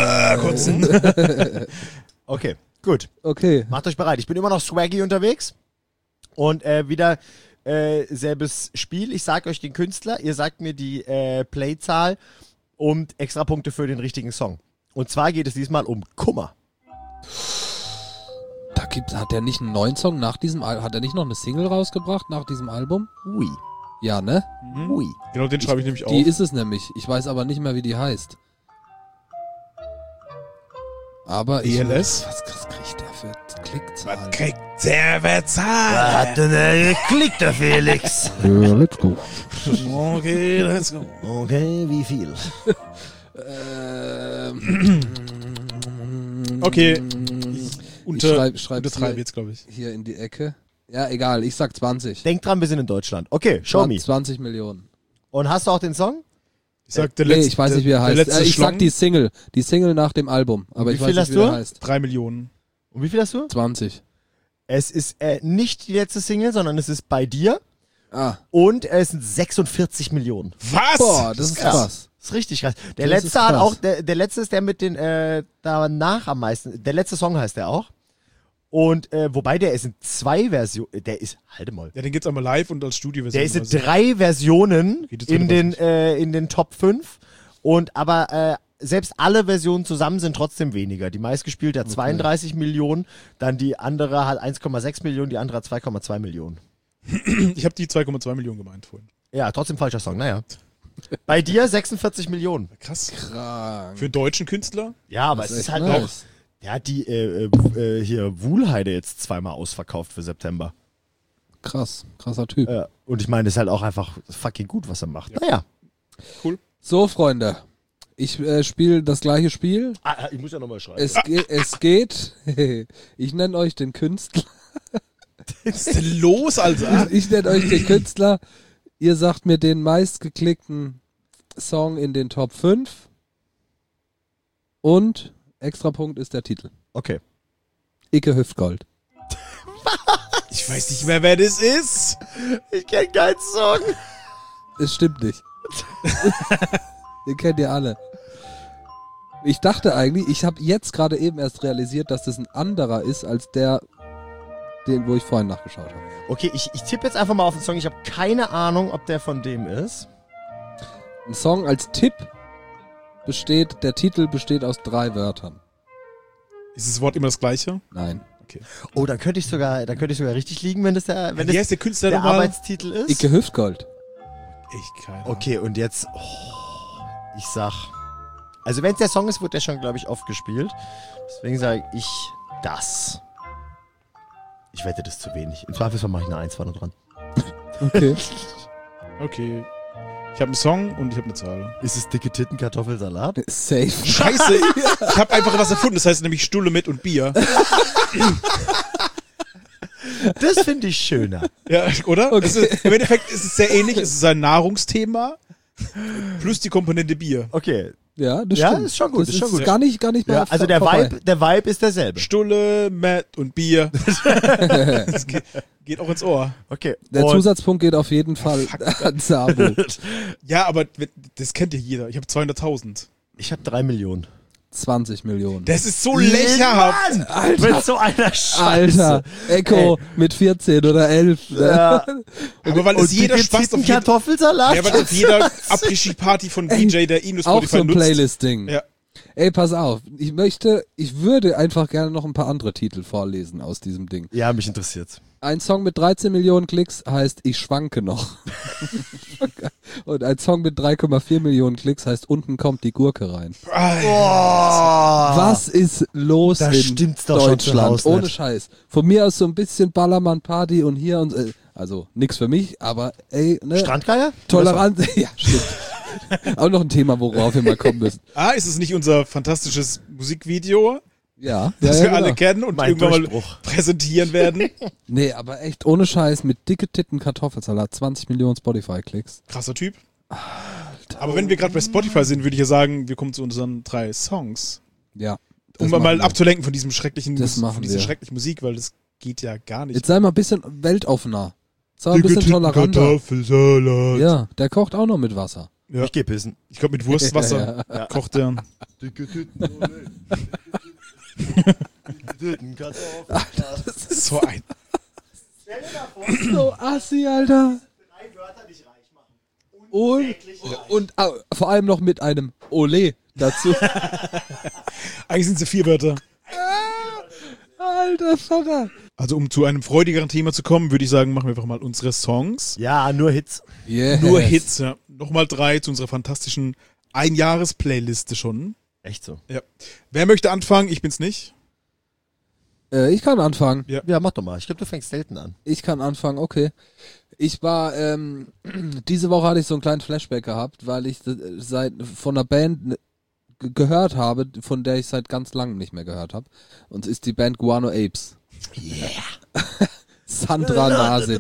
Okay, gut. Okay. Macht euch bereit. Ich bin immer noch swaggy unterwegs. Und wieder selbes Spiel. Ich sag euch den Künstler, ihr sagt mir die Playzahl und Extrapunkte für den richtigen Song. Und zwar geht es diesmal um Kummer. Hat der nicht einen neuen Song nach diesem hat er nicht noch eine Single rausgebracht nach diesem Album? Ui. Ja, ne? Ui. Genau, den schreibe ich nämlich auf. Die ist es nämlich. Ich weiß aber nicht mehr, wie die heißt. Aber ELS? Was kriegt der für Klickzahlen? Was kriegt der bezahlt? Hat denn geklickt, der Felix? Ja, let's go. Okay, let's go. Okay, wie viel? Okay. schreib's Untertreibe hier- jetzt, glaube ich. Hier in die Ecke. Ja, egal. Ich sag 20. Denkt dran, wir sind in Deutschland. Okay, show me. 20 Millionen. Und hast du auch den Song? Ich sag, der Nee, letzte, ich weiß nicht, wie er der heißt. letzte Ich sag Schlong, die Single. Die Single nach dem Album. Aber Wie ich viel weiß hast nicht, wie du? er heißt. 3 Millionen. Und wie viel hast du? 20. Es ist nicht die letzte Single, sondern es ist bei dir. Ah. Und es sind 46 Millionen. Was? Boah, das ist krass. krass. Das ist richtig krass. Der Das letzte ist hat krass. auch, der letzte ist der mit den, danach am meisten, der letzte Song heißt der auch. Und wobei der ist in 2 Versionen, halte mal. Ja, den gibt's einmal live und als Studioversion. Der ist in also. 3 Versionen Geht jetzt in wieder den Top 5. Aber selbst alle Versionen zusammen sind trotzdem weniger. Die meistgespielte hat 32 Millionen, dann die andere hat 1,6 Millionen, die andere hat 2,2 Millionen. Ich habe die 2,2 Millionen gemeint vorhin. Ja, trotzdem falscher Song, naja. Bei dir 46 Millionen. Krass. Krank. Für einen deutschen Künstler? Ja, aber Das es ist echt halt nice. auch, der hat die hier Wuhlheide jetzt 2-mal ausverkauft für September. Krass, krasser Typ. Und ich meine, das ist halt auch einfach fucking gut, was er macht. Naja. So, Freunde, ich spiele das gleiche Spiel. Ich muss ja nochmal schreiben. Es geht, ich nenne euch den Künstler. Was ist denn los, Alter? Ich nenne euch den Künstler. Ihr sagt mir den meistgeklickten Song in den Top 5. Und Extrapunkt ist der Titel. Okay. Icke Hüftgold. Ich weiß nicht mehr, wer das ist. Ich kenne keinen Song. Es stimmt nicht. Den kennt ihr alle. Ich dachte eigentlich, ich habe jetzt gerade eben erst realisiert, dass das ein anderer ist als der, den, wo ich vorhin nachgeschaut habe. Okay, ich tippe jetzt einfach mal auf den Song. Ich habe keine Ahnung, ob der von dem ist. Ein Song als Tipp der Titel besteht aus 3 Wörtern. Ist das Wort immer das gleiche? Nein. Oh, dann könnte ich sogar richtig liegen, wenn das Wie heißt der Künstler der nochmal? Arbeitstitel ist. Icke Hüftgold. Ich keine Ahnung. Okay, und jetzt, ich sag, also wenn es der Song ist, wird der schon, glaube ich, oft gespielt. Deswegen sage ich das. Ich wette, das ist zu wenig. Im Zweifelsfall mache ich eine 1 vorne dran. Okay. Okay. Ich habe einen Song und ich habe eine Zahl. Ist es dicke Titten, Kartoffelsalat? Safe. Scheiße! Ich habe einfach was erfunden, das heißt nämlich Stulle mit und Bier. Das finde ich schöner. Ja, oder? Okay. Im Endeffekt ist es sehr ähnlich. Es ist ein Nahrungsthema plus die Komponente Bier. Okay. Ja, das Ja, stimmt. ist schon gut, Das ist schon gut. Gar nicht mal Ja, also der vorbei. Vibe ist derselbe. Stulle, Matt und Bier. Das geht auch ins Ohr. Okay. Der und Zusatzpunkt geht auf jeden Fall an Sabo. Ja, aber das kennt ja jeder. Ich habe 200.000. ich habe 3 Millionen. 20 Millionen. Das ist so lächerhaft. Mann, mit so einer Scheiße. Alter, Echo mit 14 oder 11. Ja. Aber weil es jeder Spaß auf jeden Kartoffelsalat. Ja, weil auf jeder Après-Ski-Party von DJ, der ihn das Auch Spotify so ein nutzt. Playlist-Ding. Ja. Ey, pass auf. Ich würde einfach gerne noch ein paar andere Titel vorlesen aus diesem Ding. Ja, mich interessiert's. Ein Song mit 13 Millionen Klicks heißt Ich schwanke noch. Und ein Song mit 3,4 Millionen Klicks heißt Unten kommt die Gurke rein. Was ist los Da in stimmt's doch schon zu Deutschland? Hause Ohne nicht. Scheiß. Von mir aus so ein bisschen Ballermann-Party und hier und also nix für mich, aber ey, ne? Strandgeier? Toleranz. Ja, stimmt. Auch noch ein Thema, worauf wir mal kommen müssen. Ist es nicht unser fantastisches Musikvideo, Ja, das ja, wir genau. alle kennen und Mein irgendwann Durchbruch. mal präsentieren werden? Nee, aber echt ohne Scheiß mit dicke Titten Kartoffelsalat, 20 Millionen Spotify-Klicks. Krasser Typ. Aber wenn wir gerade bei Spotify sind, würde ich ja sagen, wir kommen zu unseren 3 Songs. Ja. Um das mal machen wir. abzulenken von diesem schrecklichen Das machen von dieser wir. schrecklichen Musik, weil das geht ja gar nicht. Jetzt sei mal ein bisschen weltoffener. Sei mal ein bisschen toleranter. Kartoffelsalat. Ja, der kocht auch noch mit Wasser. Ja. Ich geh pissen. Ich glaube, mit Wurstwasser kocht der. Dicke Titten, Titten, Kartoffelsalat. So ein. Stell dir mal vor, So assi, Alter. 3 Wörter dich reich machen. Und vor allem noch mit einem Ole dazu. Eigentlich sind es 4 Wörter. Alter Vater. Also um zu einem freudigeren Thema zu kommen, würde ich sagen, machen wir einfach mal unsere Songs. Ja, nur Hits. Yes. Nur Hits, ja. Nochmal 3 zu unserer fantastischen Einjahres-Playliste schon. Echt so. Ja. Wer möchte anfangen? Ich bin's nicht. Ich kann anfangen. Ja, mach doch mal. Ich glaube, du fängst selten an. Ich kann anfangen, okay. Ich war, diese Woche hatte ich so einen kleinen Flashback gehabt, weil ich von einer Band gehört habe, von der ich seit ganz langem nicht mehr gehört habe. Und es ist die Band Guano Apes. Yeah. Sandra Nasic.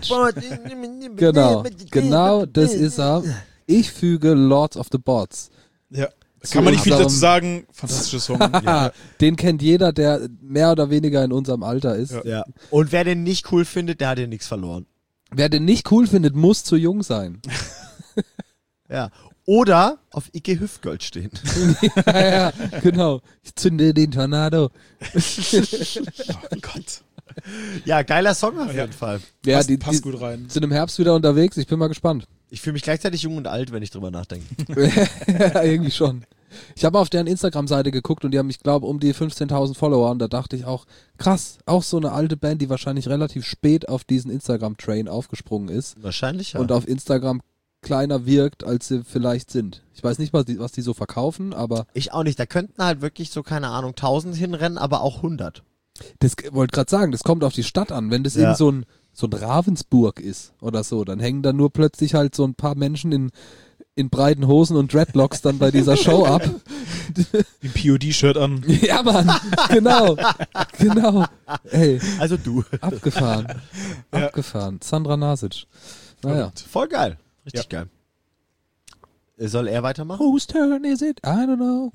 Genau, das ist er. Ich füge Lords of the Bots. Ja. Kann man nicht viel darum- dazu sagen. Fantastischer Song. Ja. Den kennt jeder, der mehr oder weniger in unserem Alter ist. Ja. Ja. Und wer den nicht cool findet, der hat ja nichts verloren. Wer den nicht cool findet, muss zu jung sein. Ja. Oder auf Icke Hüftgold stehen. Ja, genau. Ich zünde den Tornado. Oh Gott. Ja, geiler Song auf jeden Fall. Ja, passt gut rein. sind im Herbst wieder unterwegs. Ich bin mal gespannt. Ich fühle mich gleichzeitig jung und alt, wenn ich drüber nachdenke. Ja, irgendwie schon. Ich habe auf deren Instagram-Seite geguckt und die haben, ich glaube, um die 15.000 Follower und da dachte ich auch, krass, auch so eine alte Band, die wahrscheinlich relativ spät auf diesen Instagram-Train aufgesprungen ist Wahrscheinlich, ja. und auf Instagram kleiner wirkt, als sie vielleicht sind. Ich weiß nicht, was die so verkaufen, aber Ich auch nicht. Da könnten halt wirklich so, keine Ahnung, 1000 hinrennen, aber auch 100. das wollte gerade sagen, das kommt auf die Stadt an. Wenn das Ja. eben so ein Ravensburg ist oder so, dann hängen da nur plötzlich halt so ein paar Menschen in breiten Hosen und Dreadlocks dann bei dieser Show ab. Ein POD-Shirt an. Ja, Mann, genau. Ey, Also du. abgefahren. Ja. Abgefahren. Sandra Nasic. Naja. Voll geil. Richtig geil. Soll er weitermachen? Whose turn is it? I don't know.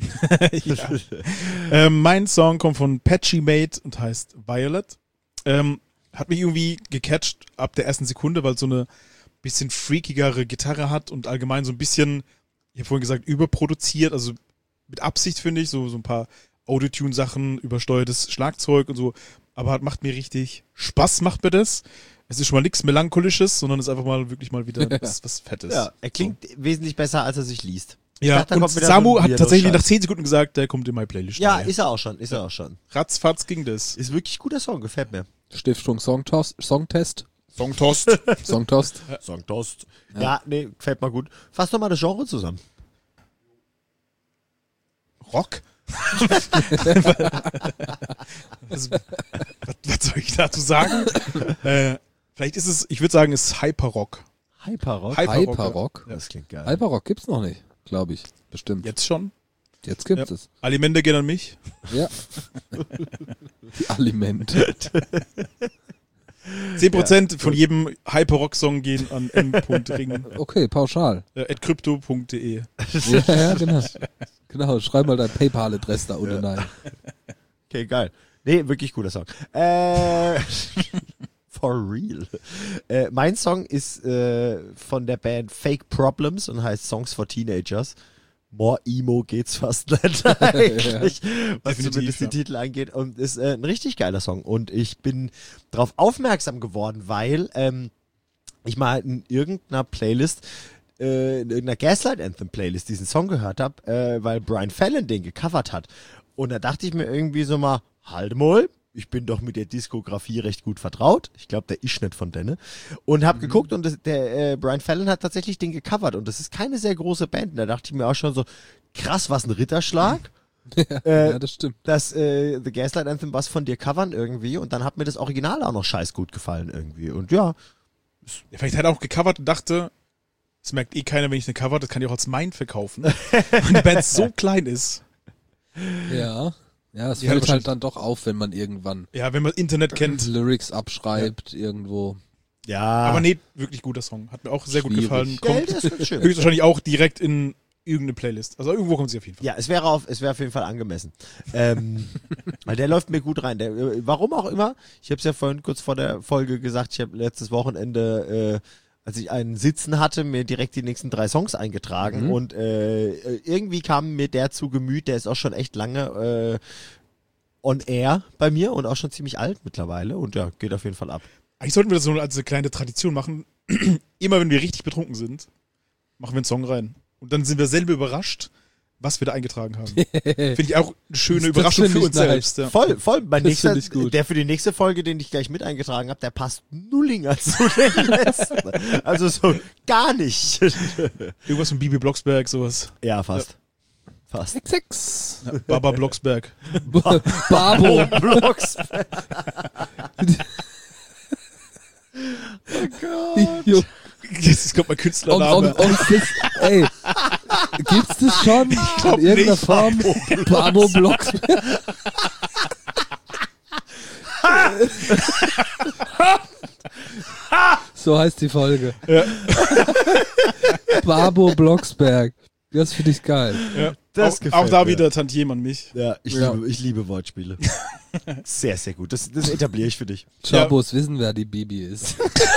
Mein Song kommt von Patchy Mate und heißt Violet. Hat mich irgendwie gecatcht ab der ersten Sekunde, weil es so eine bisschen freakigere Gitarre hat und allgemein so ein bisschen, ich habe vorhin gesagt, überproduziert, also mit Absicht finde ich, so ein paar Autotune-Sachen, übersteuertes Schlagzeug und so, aber macht mir richtig Spaß, macht mir das. Es ist schon mal nichts Melancholisches, sondern es ist einfach mal wirklich mal wieder was Fettes. Ja, er klingt wesentlich besser, als er sich liest. Ja, dachte, da und kommt wieder Samu so ein hat tatsächlich Weirdo-Scheiß. nach 10 Sekunden gesagt, der kommt in meine Playlist. Ja, rein. ist er auch schon. Ratzfatz ging das. Ist wirklich guter Song, gefällt mir. Stiftung Songtest. Songtost. Songtost. Songtost. Ja, nee, gefällt mir gut. Fass doch mal das Genre zusammen. Rock? was soll ich dazu sagen? Vielleicht ist es, ich würde sagen, es ist Hyperrock. Hyperrock? Hyperrock. Das klingt geil. Hyperrock gibt's noch nicht, glaube ich. Bestimmt. Jetzt schon. Jetzt gibt's Ja. es. Alimente gehen an mich. Ja. Die Alimente. 10% von jedem Hyperrock-Song gehen an m.ring, Okay, pauschal. @crypto.de. Ja, genau. Genau, schreib mal dein PayPal-Adress da unten rein. Okay, geil. Nee, wirklich guter Song. For real. Mein Song ist von der Band Fake Problems und heißt Songs for Teenagers. More Emo geht's fast nicht eigentlich, was Definitiv, zumindest ja. den Titel angeht. Und ist ein richtig geiler Song. Und ich bin darauf aufmerksam geworden, weil ich mal in irgendeiner Playlist, in irgendeiner Gaslight Anthem Playlist diesen Song gehört habe, weil Brian Fallon den gecovert hat. Und da dachte ich mir irgendwie so mal, halt mal, ich bin doch mit der Diskografie recht gut vertraut. Ich glaube, der ist nicht von denen. Und habe geguckt und der Brian Fallon hat tatsächlich den gecovert. Und das ist keine sehr große Band. Und da dachte ich mir auch schon so, krass, was ein Ritterschlag. Ja, das stimmt. Dass The Gaslight Anthem was von dir covern irgendwie. Und dann hat mir das Original auch noch scheiß gut gefallen irgendwie. Und ja, Ja, vielleicht hat er auch gecovert und dachte, das merkt eh keiner, wenn ich eine cover, das kann ich auch als mein verkaufen. Wenn die Band so klein ist. Ja. Ja, es Ja, fällt wahrscheinlich- halt dann doch auf, wenn man irgendwann Ja, wenn man Internet kennt. Lyrics abschreibt irgendwo. ja. Aber nee, wirklich guter Song. Hat mir auch sehr gut Schwierig. gefallen. Gell, Kommt das ist schön. höchstwahrscheinlich auch direkt in irgendeine Playlist. Also irgendwo kommt sie auf jeden Fall. Ja, es wäre auf jeden Fall angemessen. Weil der läuft mir gut rein. Warum auch immer. Ich habe es ja vorhin kurz vor der Folge gesagt, ich habe letztes Wochenende, als ich einen Sitzen hatte, mir direkt die nächsten 3 Songs eingetragen und irgendwie kam mir der zu Gemüt, der ist auch schon echt lange on air bei mir und auch schon ziemlich alt mittlerweile und ja, geht auf jeden Fall ab. Eigentlich sollten wir das so als eine kleine Tradition machen. Immer wenn wir richtig betrunken sind, machen wir einen Song rein. Und dann sind wir selber überrascht, was wir da eingetragen haben. Finde ich auch eine schöne Das Überraschung find für ich uns nice. selbst. Ja. Voll. Mein Das nächster, find ich gut. der für die nächste Folge, den ich gleich mit eingetragen habe, der passt nullinger zu den letzten. Also so gar nicht. Irgendwas von Bibi Blocksberg, sowas. Ja, fast. Fast. 6. Ja, Baba Blocksberg. Babo. Blocks. Jo. Jetzt kommt mein Künstlername. Ey, gibt's das schon glaub in irgendeiner nicht. Form? Babo Blocksberg. So heißt die Folge. Ja. Babo Blocksberg. Das finde ich geil. Ja. Das auch gefällt da mir. wieder Tantiem an mich. Ja, Ja. ich liebe Wortspiele. Sehr, sehr gut. Das etabliere ich für dich. Chabos wissen, wer die Bibi ist.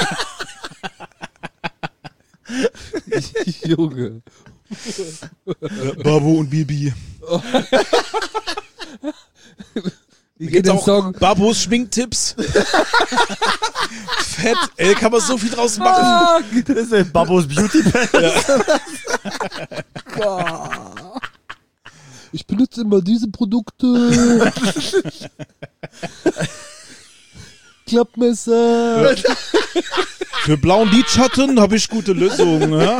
Junge. Babu und Bibi. Wie geht Gibt's der auch Song? Babos Schminktipps. Fett, ey, kann man so viel draus machen. Das ist ein Babos Beauty Palace. Ich benutze immer diese Produkte. Klappmesser. Für blauen Lidschatten habe ich gute Lösungen. Ja?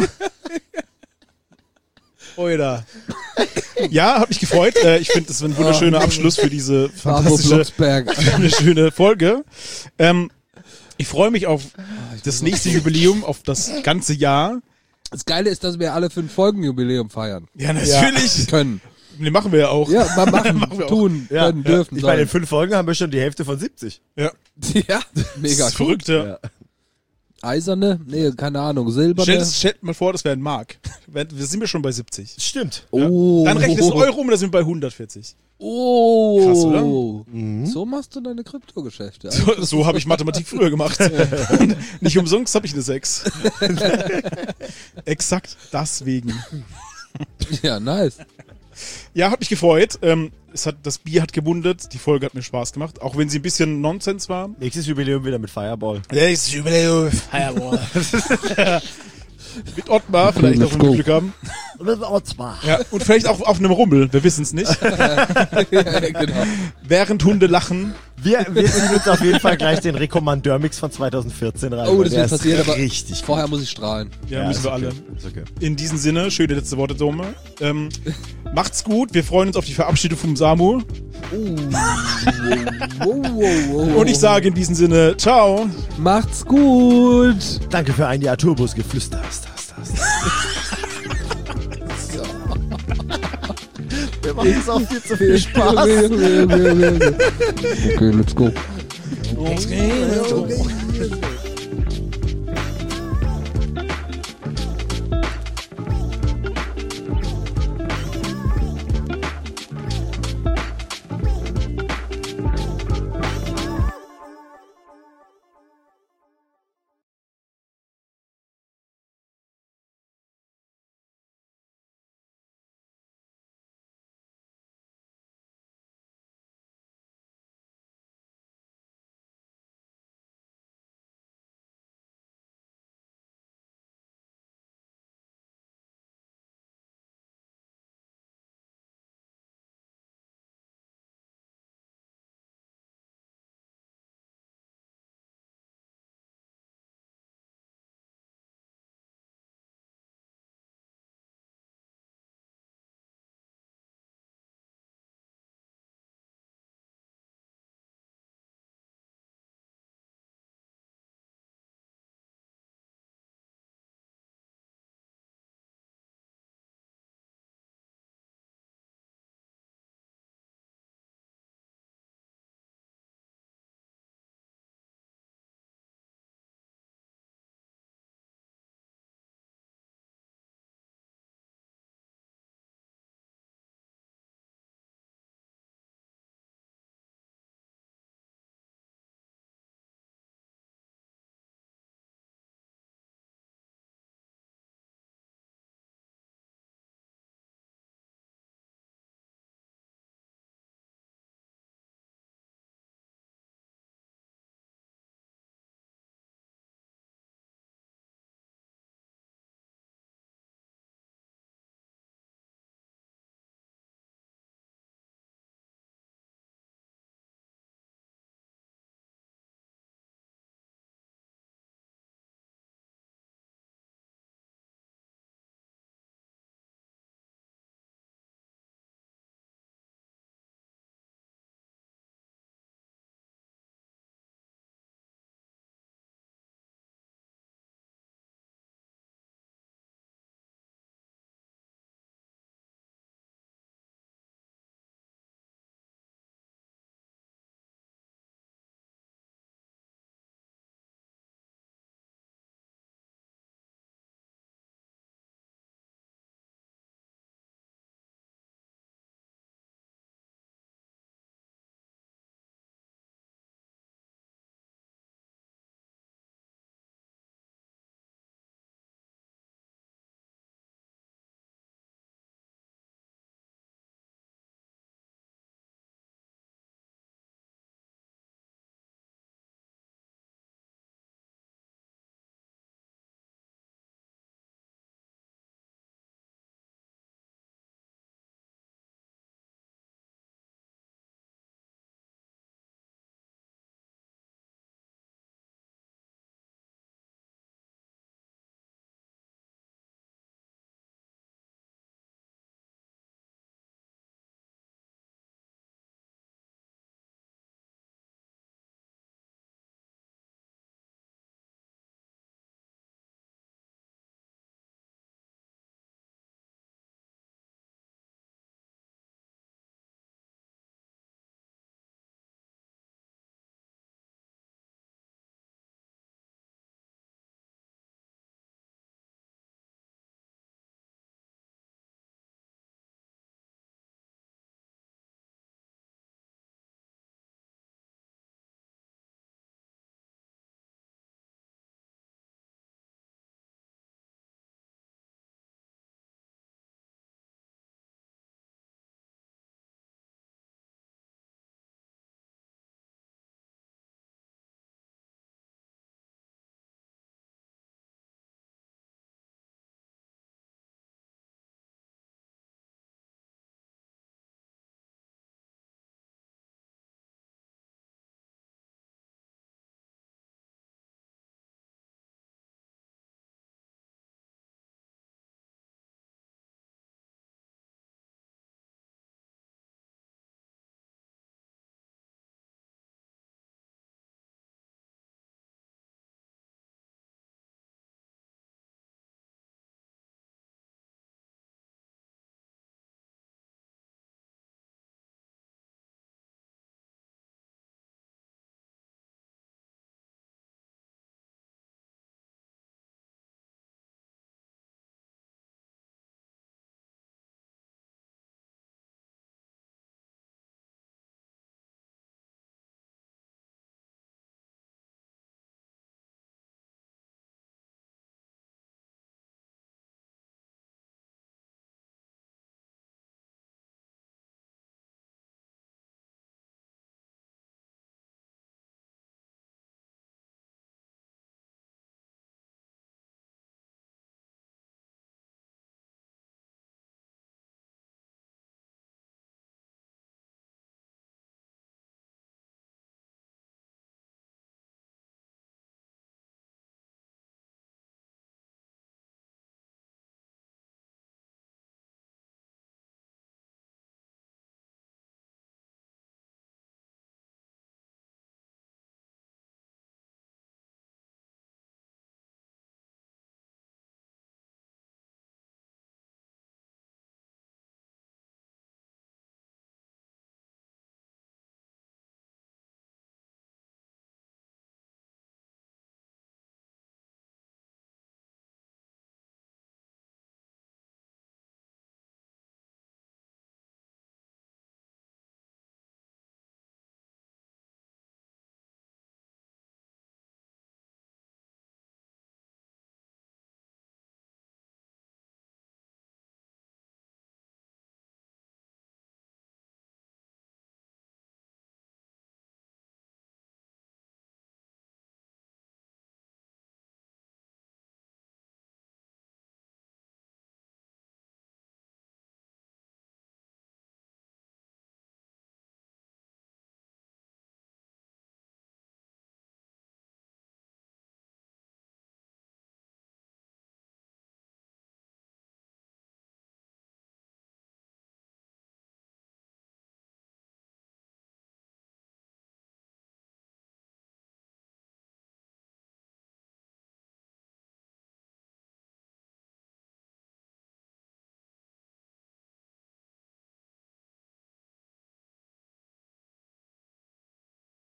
Oida. Ja, hat mich gefreut. Ich finde, das ist ein wunderschöner Abschluss für diese Bravo fantastische, Blocksberg. eine schöne Folge. Ich freue mich auf das nächste Jubiläum, auf das ganze Jahr. Das Geile ist, dass wir alle 5 Folgen Jubiläum feiern. Ja, natürlich. Können. Nee, machen wir ja auch. Ja, mal machen, Machen wir auch. tun, Ja, können, dürfen, Ich meine, in sollen. 5 Folgen haben wir schon die Hälfte von 70. Ja. Ja, mega Das ist verrückt, ja. Ja. Eiserne? Nee, keine Ahnung. Silberne? Stellt mal vor, das wäre ein Mark. Wir sind ja schon bei 70. Stimmt. Oh. Dann rechnest du Euro um, da sind wir bei 140. Oh. Krass, oder? So machst du deine Kryptogeschäfte. So habe ich Mathematik früher gemacht. Und nicht umsonst habe ich eine 6. Exakt deswegen. Ja, nice. Ja, hat mich gefreut. Das Bier hat gewundert. Die Folge hat mir Spaß gemacht. Auch wenn sie ein bisschen Nonsens war. Nächstes Jubiläum wieder mit Fireball. Nächstes Jubiläum. Fireball. Mit Ottmar, vielleicht Let's auch, wenn wir go. Glück haben. Ottmar. Ja, und vielleicht auch auf einem Rummel. Wir wissen es nicht. Ja, genau. Während Hunde lachen. Wir ziehen uns auf jeden Fall gleich den Rekommandeur-Mix von 2014 rein. Oh, weil das der wird ist passieren, aber richtig gut. vorher muss ich strahlen. Ja, müssen ist wir okay. alle. Ist okay. In diesem Sinne, schöne letzte Worte, Dome. Macht's gut. Wir freuen uns auf die Verabschiedung vom Samu. Oh. Und ich sage in diesem Sinne, ciao. Macht's gut. Danke für ein Jahr Turbusgeflüster. Wir machen es auch viel zu viel Spaß. Okay, let's go. Okay.